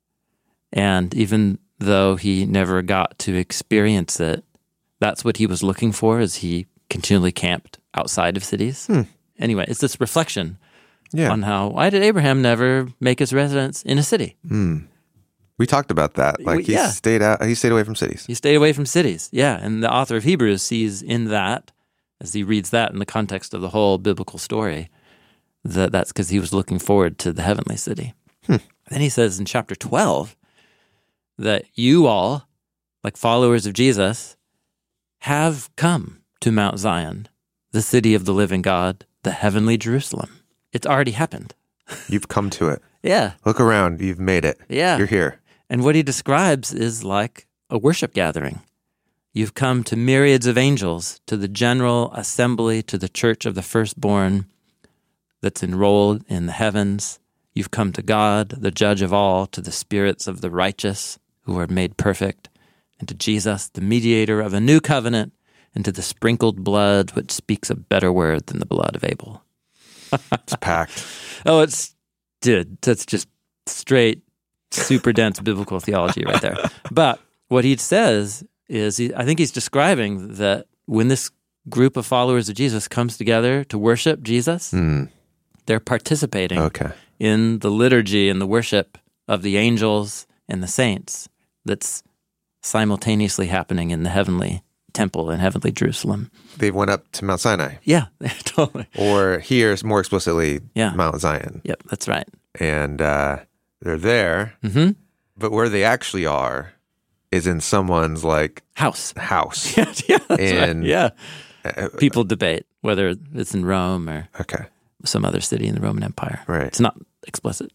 S2: And even though he never got to experience it, that's what he was looking for as he continually camped outside of cities.
S1: Hmm.
S2: Anyway, it's this reflection
S1: Yeah.
S2: on how, why did Abraham never make his residence in a city?
S1: Mm. We talked about that. Like
S2: We-
S1: he
S2: yeah.
S1: stayed out. He stayed away from cities.
S2: He stayed away from cities. Yeah, and the author of Hebrews sees in that, as he reads that in the context of the whole biblical story, that that's because he was looking forward to the heavenly city.
S1: Hmm.
S2: Then he says in chapter twelve that you all, like followers of Jesus, have come to Mount Zion, the city of the living God, the heavenly Jerusalem. It's already happened.
S1: You've come to it.
S2: Yeah,
S1: Look around. You've made it.
S2: yeah.
S1: You're here.
S2: And what he describes is like a worship gathering. You've come to myriads of angels, to the general assembly, to the church of the firstborn that's enrolled in the heavens. You've come to God, the judge of all, to the spirits of the righteous who are made perfect, and to Jesus, the mediator of a new covenant, and to the sprinkled blood which speaks a better word than the blood of Abel.
S1: It's packed.
S2: Oh, it's, dude, that's just straight, super dense biblical theology right there. But what he says is, he, I think he's describing that when this group of followers of Jesus comes together to worship Jesus,
S1: Mm.
S2: they're participating
S1: Okay.
S2: in the liturgy and the worship of the angels and the saints that's simultaneously happening in the heavenly temple in heavenly Jerusalem.
S1: They went up to Mount Sinai,
S2: Yeah, totally.
S1: or here more explicitly,
S2: Yeah.
S1: Mount Zion,
S2: Yep, that's right.
S1: and uh, they're there.
S2: Mm-hmm.
S1: But where they actually are is in someone's like
S2: House.
S1: house.
S2: yeah, yeah, that's
S1: And-
S2: right. Yeah.
S1: Uh,
S2: People debate whether it's in Rome or
S1: okay.
S2: some other city in the Roman Empire.
S1: Right.
S2: It's not explicit.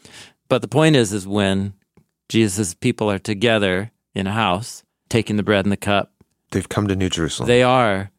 S2: But the point is, is when Jesus' people are together in a house, taking the bread and the cup,
S1: They've come to New Jerusalem.
S2: they are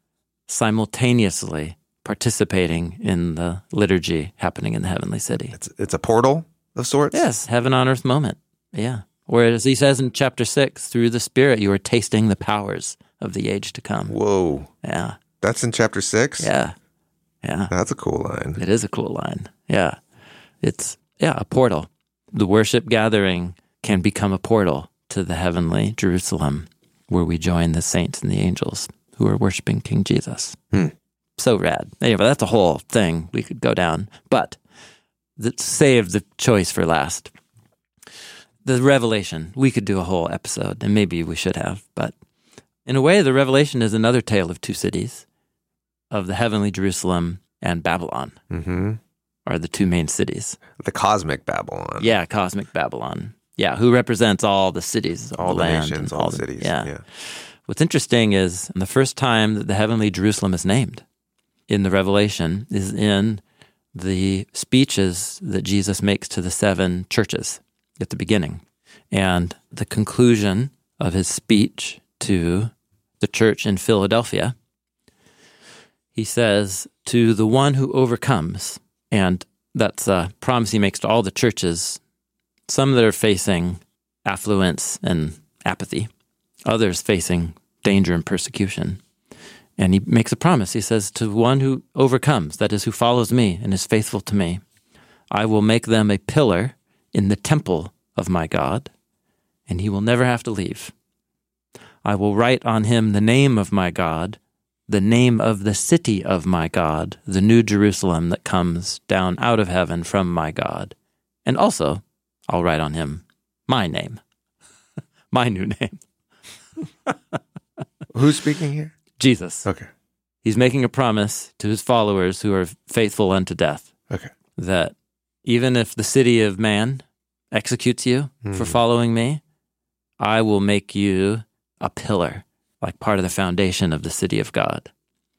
S2: simultaneously participating in the liturgy happening in the heavenly city.
S1: it's it's a portal of sorts?
S2: Yes, heaven on earth moment. Yeah. Whereas he says in chapter six, through the Spirit, you are tasting the powers of the age to come.
S1: Whoa.
S2: Yeah.
S1: That's in chapter six?
S2: Yeah. Yeah.
S1: That's a cool line.
S2: It is a cool line. Yeah. It's, yeah, a portal. The worship gathering can become a portal to the heavenly Jerusalem where we join the saints and the angels who are worshiping King Jesus.
S1: Hmm.
S2: So rad. Anyway, that's a whole thing we could go down. But let's save the choice for last. The Revelation, we could do a whole episode, and maybe we should have. But in a way, the Revelation is another tale of two cities, of the heavenly Jerusalem and Babylon,
S1: Mm-hmm.
S2: are the two main cities.
S1: The cosmic Babylon.
S2: Yeah, cosmic Babylon. Yeah, who represents all the cities,
S1: All
S2: the
S1: the
S2: land,
S1: nations,
S2: and
S1: all the cities.
S2: Yeah.
S1: yeah.
S2: What's interesting is the first time that the heavenly Jerusalem is named in the Revelation is in the speeches that Jesus makes to the seven churches at the beginning. And the conclusion of his speech to the church in Philadelphia, he says, to the one who overcomes, and that's a promise he makes to all the churches, some that are facing affluence and apathy, others facing danger and persecution. And he makes a promise. He says, to one who overcomes, that is, who follows me and is faithful to me, I will make them a pillar in the temple of my God, and he will never have to leave. I will write on him the name of my God, the name of the city of my God, the new Jerusalem that comes down out of heaven from my God. And also, I'll write on him my name, my new name.
S1: Who's speaking here?
S2: Jesus.
S1: Okay.
S2: He's making a promise to his followers who are faithful unto death
S1: Okay.
S2: that even if the city of man executes you
S1: Hmm.
S2: for following me, I will make you a pillar, like part of the foundation of the city of God.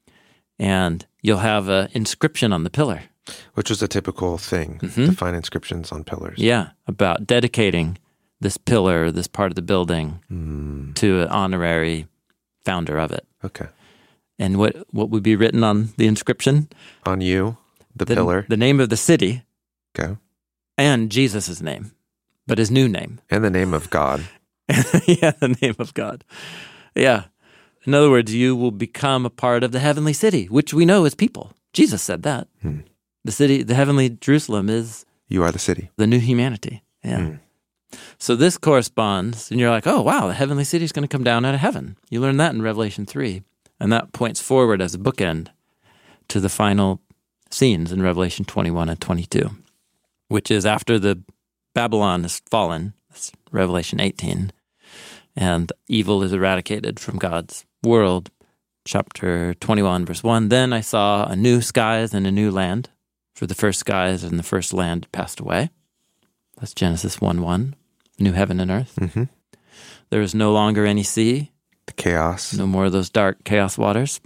S2: And you'll have an inscription on the pillar.
S1: Which was a typical thing,
S2: Mhm.
S1: to find inscriptions on pillars.
S2: Yeah, about dedicating this pillar, this part of the building,
S1: Mm.
S2: to an honorary founder of it.
S1: Okay.
S2: And what, what would be written on the inscription?
S1: On you, the,
S2: The,
S1: pillar.
S2: the name of the city
S1: Okay.
S2: and Jesus' name, but his new name.
S1: And the name of God.
S2: Yeah, the name of God. Yeah. In other words, you will become a part of the heavenly city, which we know is people. Jesus said that.
S1: Hmm.
S2: The city, the heavenly Jerusalem is
S1: You are the city.
S2: the new humanity. Yeah.
S1: Hmm.
S2: So this corresponds, and you're like, oh, wow, the heavenly city is going to come down out of heaven. You learn that in Revelation three. And that points forward as a bookend to the final scenes in Revelation twenty-one and twenty-two, which is after the Babylon has fallen. That's Revelation eighteen. And evil is eradicated from God's world. Chapter twenty-one, verse one, then I saw a new skies and a new land, for the first skies and the first land passed away. That's Genesis one one, new heaven and earth.
S1: Mm-hmm.
S2: There is no longer any sea,
S1: The chaos.
S2: no more of those dark chaos waters.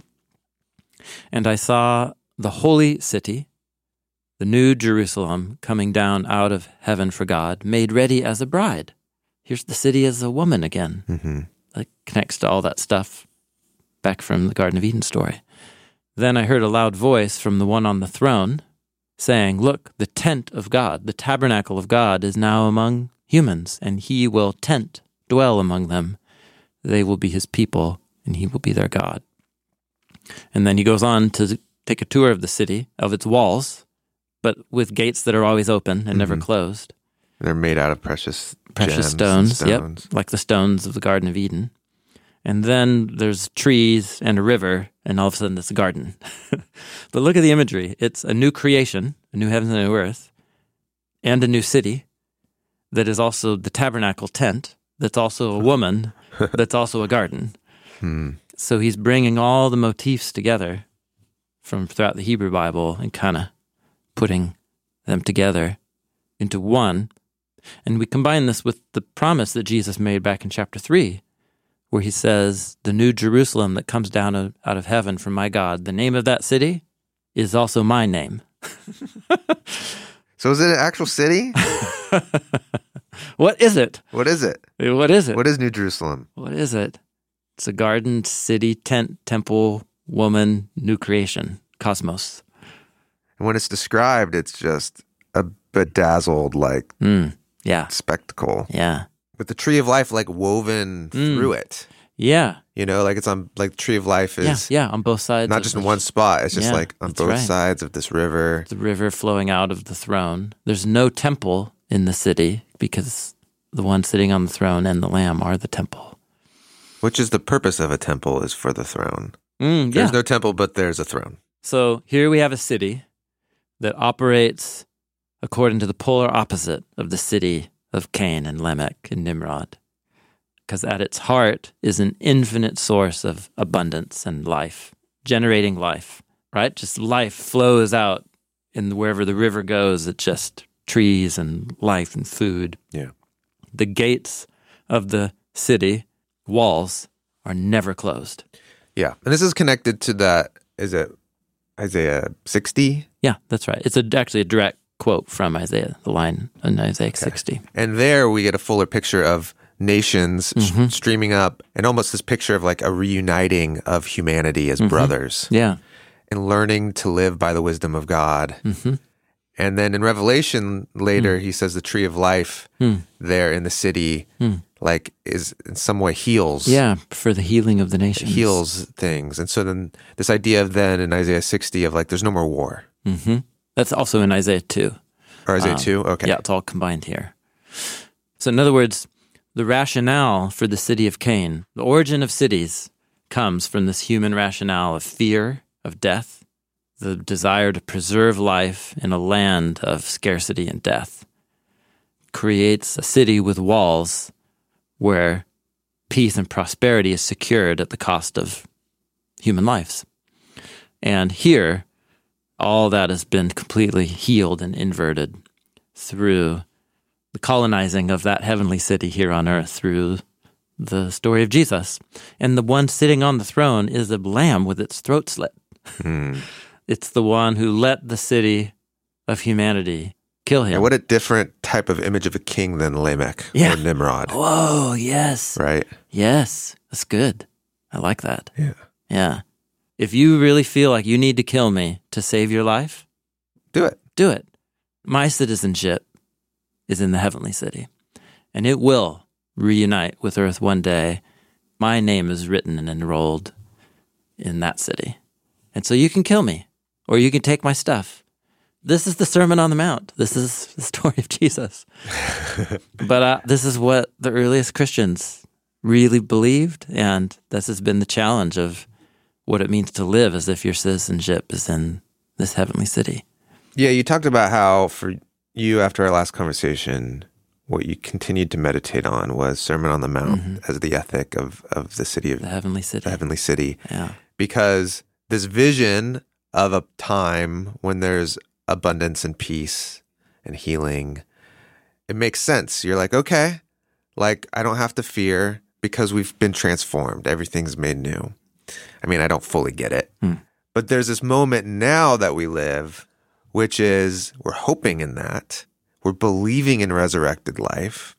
S2: And I saw the holy city, the new Jerusalem, coming down out of heaven for God, made ready as a bride. Here's the city as a woman again.
S1: Mm-hmm.
S2: That connects to all that stuff back from the Garden of Eden story. Then I heard a loud voice from the one on the throne saying, look, the tent of God, the tabernacle of God is now among humans, and he will tent, dwell among them. They will be his people, and he will be their God. And then he goes on to take a tour of the city, of its walls, but with gates that are always open and mm-hmm. never closed.
S1: They're made out of precious
S2: Precious
S1: gems
S2: stones,
S1: stones,
S2: yep, like the stones of the Garden of Eden. And then there's trees and a river, and all of a sudden it's a garden. But look at the imagery. It's a new creation, a new heavens and a new earth, and a new city that is also the tabernacle tent, that's also a woman, that's also a garden.
S1: Hmm.
S2: So he's bringing all the motifs together from throughout the Hebrew Bible and kind of putting them together into one. And we combine this with the promise that Jesus made back in chapter three, where he says, the new Jerusalem that comes down out of heaven from my God, the name of that city is also my name.
S1: So is it an actual city?
S2: What is it?
S1: What is it?
S2: What is it?
S1: What is New Jerusalem?
S2: What is it? It's a garden, city, tent, temple, woman, new creation, cosmos.
S1: And when it's described, it's just a bedazzled, like
S2: Mm. Yeah.
S1: spectacle.
S2: Yeah.
S1: With the tree of life like woven
S2: Mm.
S1: through it.
S2: Yeah.
S1: You know, like it's on, like the tree of life
S2: Yeah.
S1: is
S2: Yeah. On both sides.
S1: not
S2: of
S1: just
S2: the-
S1: in one spot. It's just
S2: Yeah,
S1: like on
S2: that's
S1: both
S2: right.
S1: sides of this river.
S2: The river flowing out of the throne. There's no temple in the city because the one sitting on the throne and the Lamb are the temple.
S1: Which is the purpose of a temple, is for the throne.
S2: Mm, yeah.
S1: There's no temple, but there's a throne.
S2: So here we have a city that operates according to the polar opposite of the city of Cain and Lamech and Nimrod. Because at its heart is an infinite source of abundance and life, generating life, right? Just life flows out in wherever the river goes. It's just trees and life and food.
S1: Yeah.
S2: The gates of the city, walls, are never closed.
S1: Yeah. And this is connected to that, is it Isaiah sixty?
S2: Yeah, that's right. It's a, actually a direct quote from Isaiah, the line in Isaiah sixty.
S1: And there we get a fuller picture of nations
S2: Mm-hmm.
S1: sh- streaming up, and almost this picture of like a reuniting of humanity as brothers
S2: Yeah.
S1: and learning to live by the wisdom of God.
S2: Mm-hmm.
S1: And then in Revelation later, he says the tree of life
S2: Mm.
S1: there in the city, like is in some way heals.
S2: Yeah, for the healing of the nations.
S1: Heals things. And so then this idea of then in Isaiah sixty of like, there's no more war.
S2: Mm-hmm. That's also in Isaiah two.
S1: Or Isaiah
S2: Um,
S1: two? Okay.
S2: Yeah, it's all combined here. So in other words, the rationale for the city of Cain, the origin of cities, comes from this human rationale of fear, of death, the desire to preserve life in a land of scarcity and death. Creates a city with walls where peace and prosperity is secured at the cost of human lives. And here, all that has been completely healed and inverted through the colonizing of that heavenly city here on earth through the story of Jesus. And the one sitting on the throne is a lamb with its throat slit.
S1: Hmm.
S2: It's the one who let the city of humanity kill him.
S1: And what a different type of image of a king than Lamech
S2: Yeah.
S1: or Nimrod,
S2: Whoa, yes.
S1: right?
S2: Yes, that's good. I like that.
S1: Yeah.
S2: Yeah. If you really feel like you need to kill me to save your life,
S1: Do it.
S2: do it. My citizenship is in the heavenly city, and it will reunite with earth one day. My name is written and enrolled in that city. And so you can kill me, or you can take my stuff. This is the Sermon on the Mount. This is the story of Jesus. But uh, this is what the earliest Christians really believed, and this has been the challenge of what it means to live as if your citizenship is in this heavenly city.
S1: Yeah, you talked about how for you, after our last conversation, what you continued to meditate on was Sermon on the Mount
S2: Mm-hmm.
S1: as the ethic of, of the city of
S2: The heavenly city.
S1: the heavenly city.
S2: Yeah.
S1: Because this vision of a time when there's abundance and peace and healing, it makes sense. You're like, okay, like I don't have to fear because we've been transformed. Everything's made new. I mean, I don't fully get it.
S2: Hmm.
S1: But there's this moment now that we live, which is we're hoping in that. We're believing in resurrected life.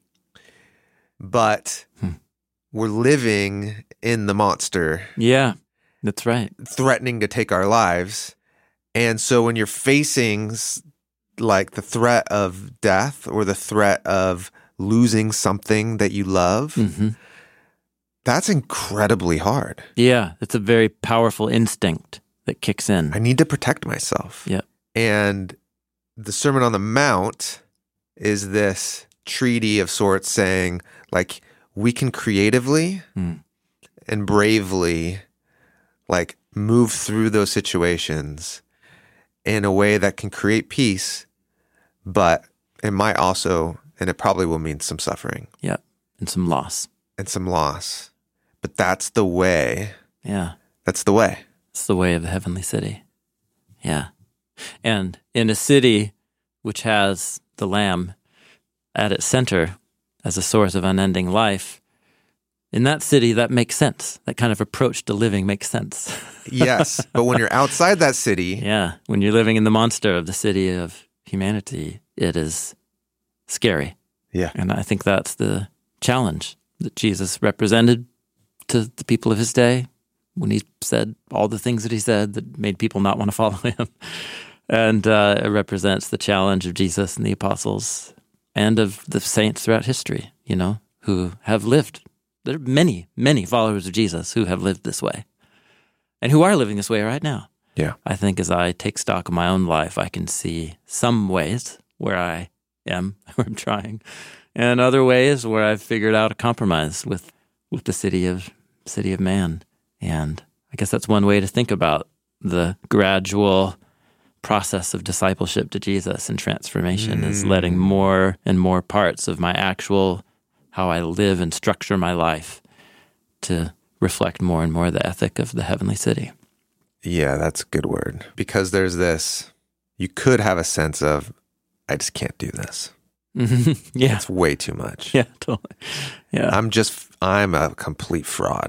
S1: But
S2: Hmm.
S1: we're living in the monster
S2: Yeah, that's right.
S1: threatening to take our lives. And so when you're facing s- like the threat of death or the threat of losing something that you love,
S2: hmm
S1: that's incredibly hard.
S2: Yeah, it's a very powerful instinct that kicks in.
S1: I need to protect myself.
S2: Yep.
S1: And the Sermon on the Mount is this treaty of sorts saying, like, we can creatively
S2: Mm.
S1: and bravely, like, move through those situations in a way that can create peace, but it might also, and it probably will mean some suffering
S2: Yep, and some loss.
S1: and some loss. But that's the way.
S2: Yeah,
S1: That's the way.
S2: it's the way of the heavenly city. Yeah. And in a city which has the Lamb at its center as a source of unending life, in that city, that makes sense. That kind of approach to living makes sense.
S1: Yes. But when you're outside that city,
S2: Yeah. When you're living in the monster of the city of humanity, it is scary.
S1: yeah.
S2: And I think that's the challenge that Jesus represented to the people of his day when he said all the things that he said that made people not want to follow him. And uh, it represents the challenge of Jesus and the apostles and of the saints throughout history, you know, who have lived. There are many, many followers of Jesus who have lived this way and who are living this way right now.
S1: Yeah.
S2: I think as I take stock of my own life, I can see some ways where I am, where I'm trying, and other ways where I've figured out a compromise with, with the city of city of man. And I guess that's one way to think about the gradual process of discipleship to Jesus and transformation mm. is letting more and more parts of my actual, how I live and structure my life to reflect more and more the ethic of the heavenly city.
S1: Yeah, that's a good word. Because there's this, you could have a sense of, I just can't do this.
S2: Mm-hmm. Yeah.
S1: It's way too much.
S2: Yeah, totally. Yeah.
S1: I'm just, I'm a complete fraud.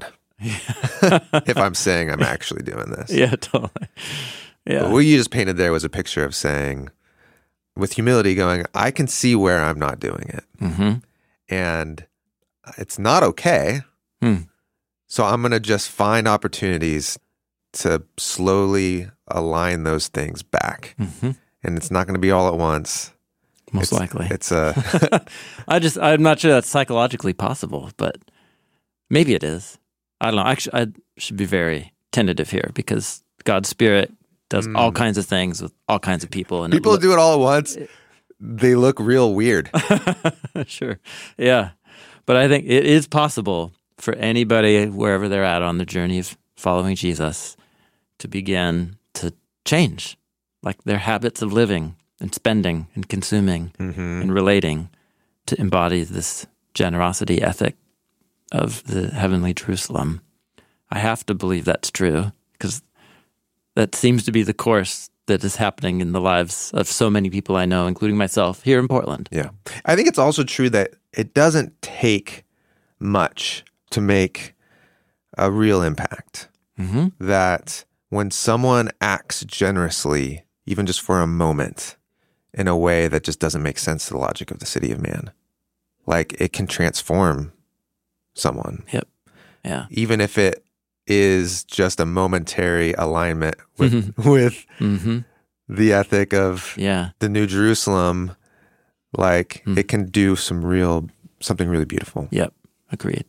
S1: If I'm saying I'm actually doing this.
S2: Yeah, totally. Yeah.
S1: But what you just painted there was a picture of saying, with humility going, I can see where I'm not doing it.
S2: Mm-hmm.
S1: And it's not okay.
S2: Mm.
S1: So I'm going to just find opportunities to slowly align those things back.
S2: Mm-hmm.
S1: And it's not going to be all at once.
S2: Most
S1: it's,
S2: likely.
S1: It's a...
S2: I just, I'm not sure that's psychologically possible, but maybe it is. I don't know. Actually, I should be very tentative here because God's Spirit does mm. all kinds of things with all kinds of people. And
S1: people
S2: it
S1: do it all at once. They look real weird.
S2: Sure. Yeah. But I think it is possible for anybody, wherever they're at on the journey of following Jesus, to begin to change, like their habits of living and spending and consuming
S1: mm-hmm.
S2: and relating, to embody this generosity ethic of the heavenly Jerusalem. I have to believe that's true because that seems to be the course that is happening in the lives of so many people I know, including myself here in Portland.
S1: Yeah. I think it's also true that it doesn't take much to make a real impact.
S2: Mm-hmm.
S1: That when someone acts generously, even just for a moment, in a way that just doesn't make sense to the logic of the city of man, like it can transform someone.
S2: Yep. Yeah.
S1: Even if it is just a momentary alignment with
S2: mm-hmm.
S1: with
S2: mm-hmm.
S1: the ethic of
S2: yeah.
S1: the New Jerusalem, like
S2: mm.
S1: it can do some real, something really beautiful.
S2: Yep. Agreed.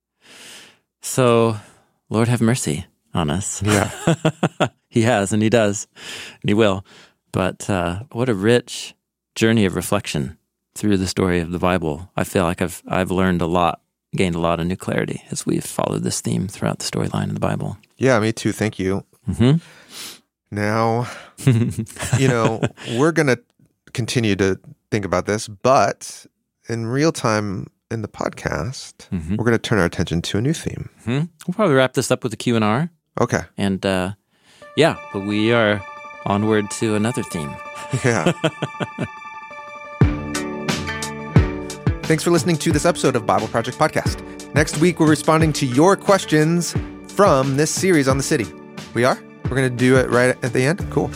S2: So, Lord have mercy on us.
S1: Yeah.
S2: He has, and he does, and he will. But uh, what a rich journey of reflection through the story of the Bible. I feel like I've I've learned a lot, gained a lot of new clarity as we've followed this theme throughout the storyline of the Bible.
S1: Yeah, me too. Thank you.
S2: Mm-hmm.
S1: Now, you know, we're going to continue to think about this, but in real time in the podcast,
S2: mm-hmm.
S1: we're going to turn our attention to a new theme.
S2: Mm-hmm. We'll probably wrap this up with a Q and R.
S1: Okay.
S2: And uh, yeah, but we are onward to another theme.
S1: Yeah. Thanks for listening to this episode of Bible Project Podcast. Next week, we're responding to your questions from this series on the city. We are? We're going to do it right at the end? Cool.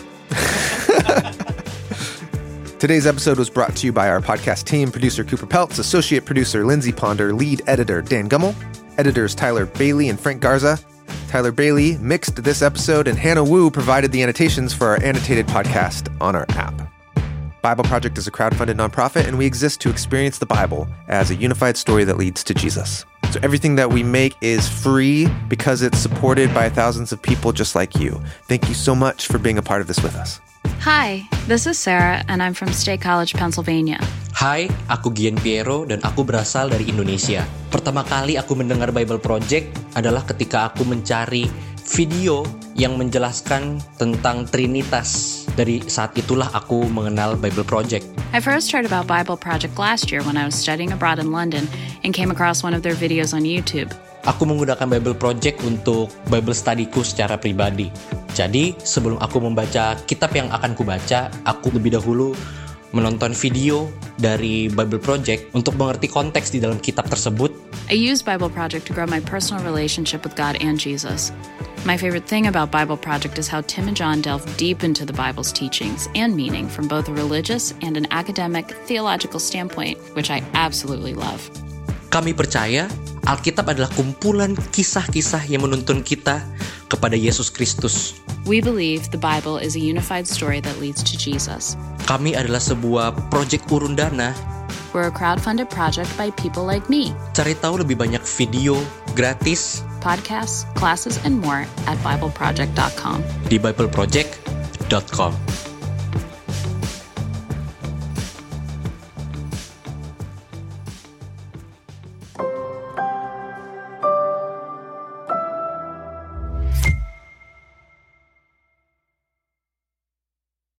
S1: Today's episode was brought to you by our podcast team, producer Cooper Peltz, associate producer Lindsay Ponder, lead editor Dan Gummel, editors Tyler Bailey and Frank Garza. Tyler Bailey mixed this episode, and Hannah Wu provided the annotations for our annotated podcast on our app. Bible Project is a crowdfunded nonprofit, and we exist to experience the Bible as a unified story that leads to Jesus. So everything that we make is free because it's supported by thousands of people just like you. Thank you so much for being a part of this with us.
S3: Hi, this is Sarah, and I'm from State College, Pennsylvania.
S4: Hai, aku Gian Piero dan aku berasal dari Indonesia. Pertama kali aku mendengar Bible Project adalah ketika aku mencari video yang menjelaskan tentang Trinitas. Dari saat itulah aku mengenal Bible Project.
S3: I first heard about Bible Project last year when I was studying abroad in London and came across one of their videos on YouTube.
S4: Aku menggunakan Bible Project untuk Bible study-ku secara pribadi. Jadi, sebelum aku membaca kitab yang akan kubaca, aku lebih dahulu menonton video dari Bible Project untuk mengerti konteks di dalam kitab tersebut.
S3: I used Bible Project to grow my personal relationship with God and Jesus. My favorite thing about Bible Project is how Tim and John delve deep into the Bible's teachings and meaning from both a religious and an academic, theological standpoint, which I absolutely love.
S4: Kami percaya Alkitab adalah kumpulan kisah-kisah yang menuntun kita kepada Yesus Kristus.
S3: We believe the Bible is a unified story that leads to Jesus.
S4: Kami adalah sebuah proyek urun dana.
S3: We're a crowd-funded project by people like me.
S4: Cari tahu lebih banyak video gratis,
S3: podcasts, classes, and more at bible project dot com.
S4: di bible project dot com.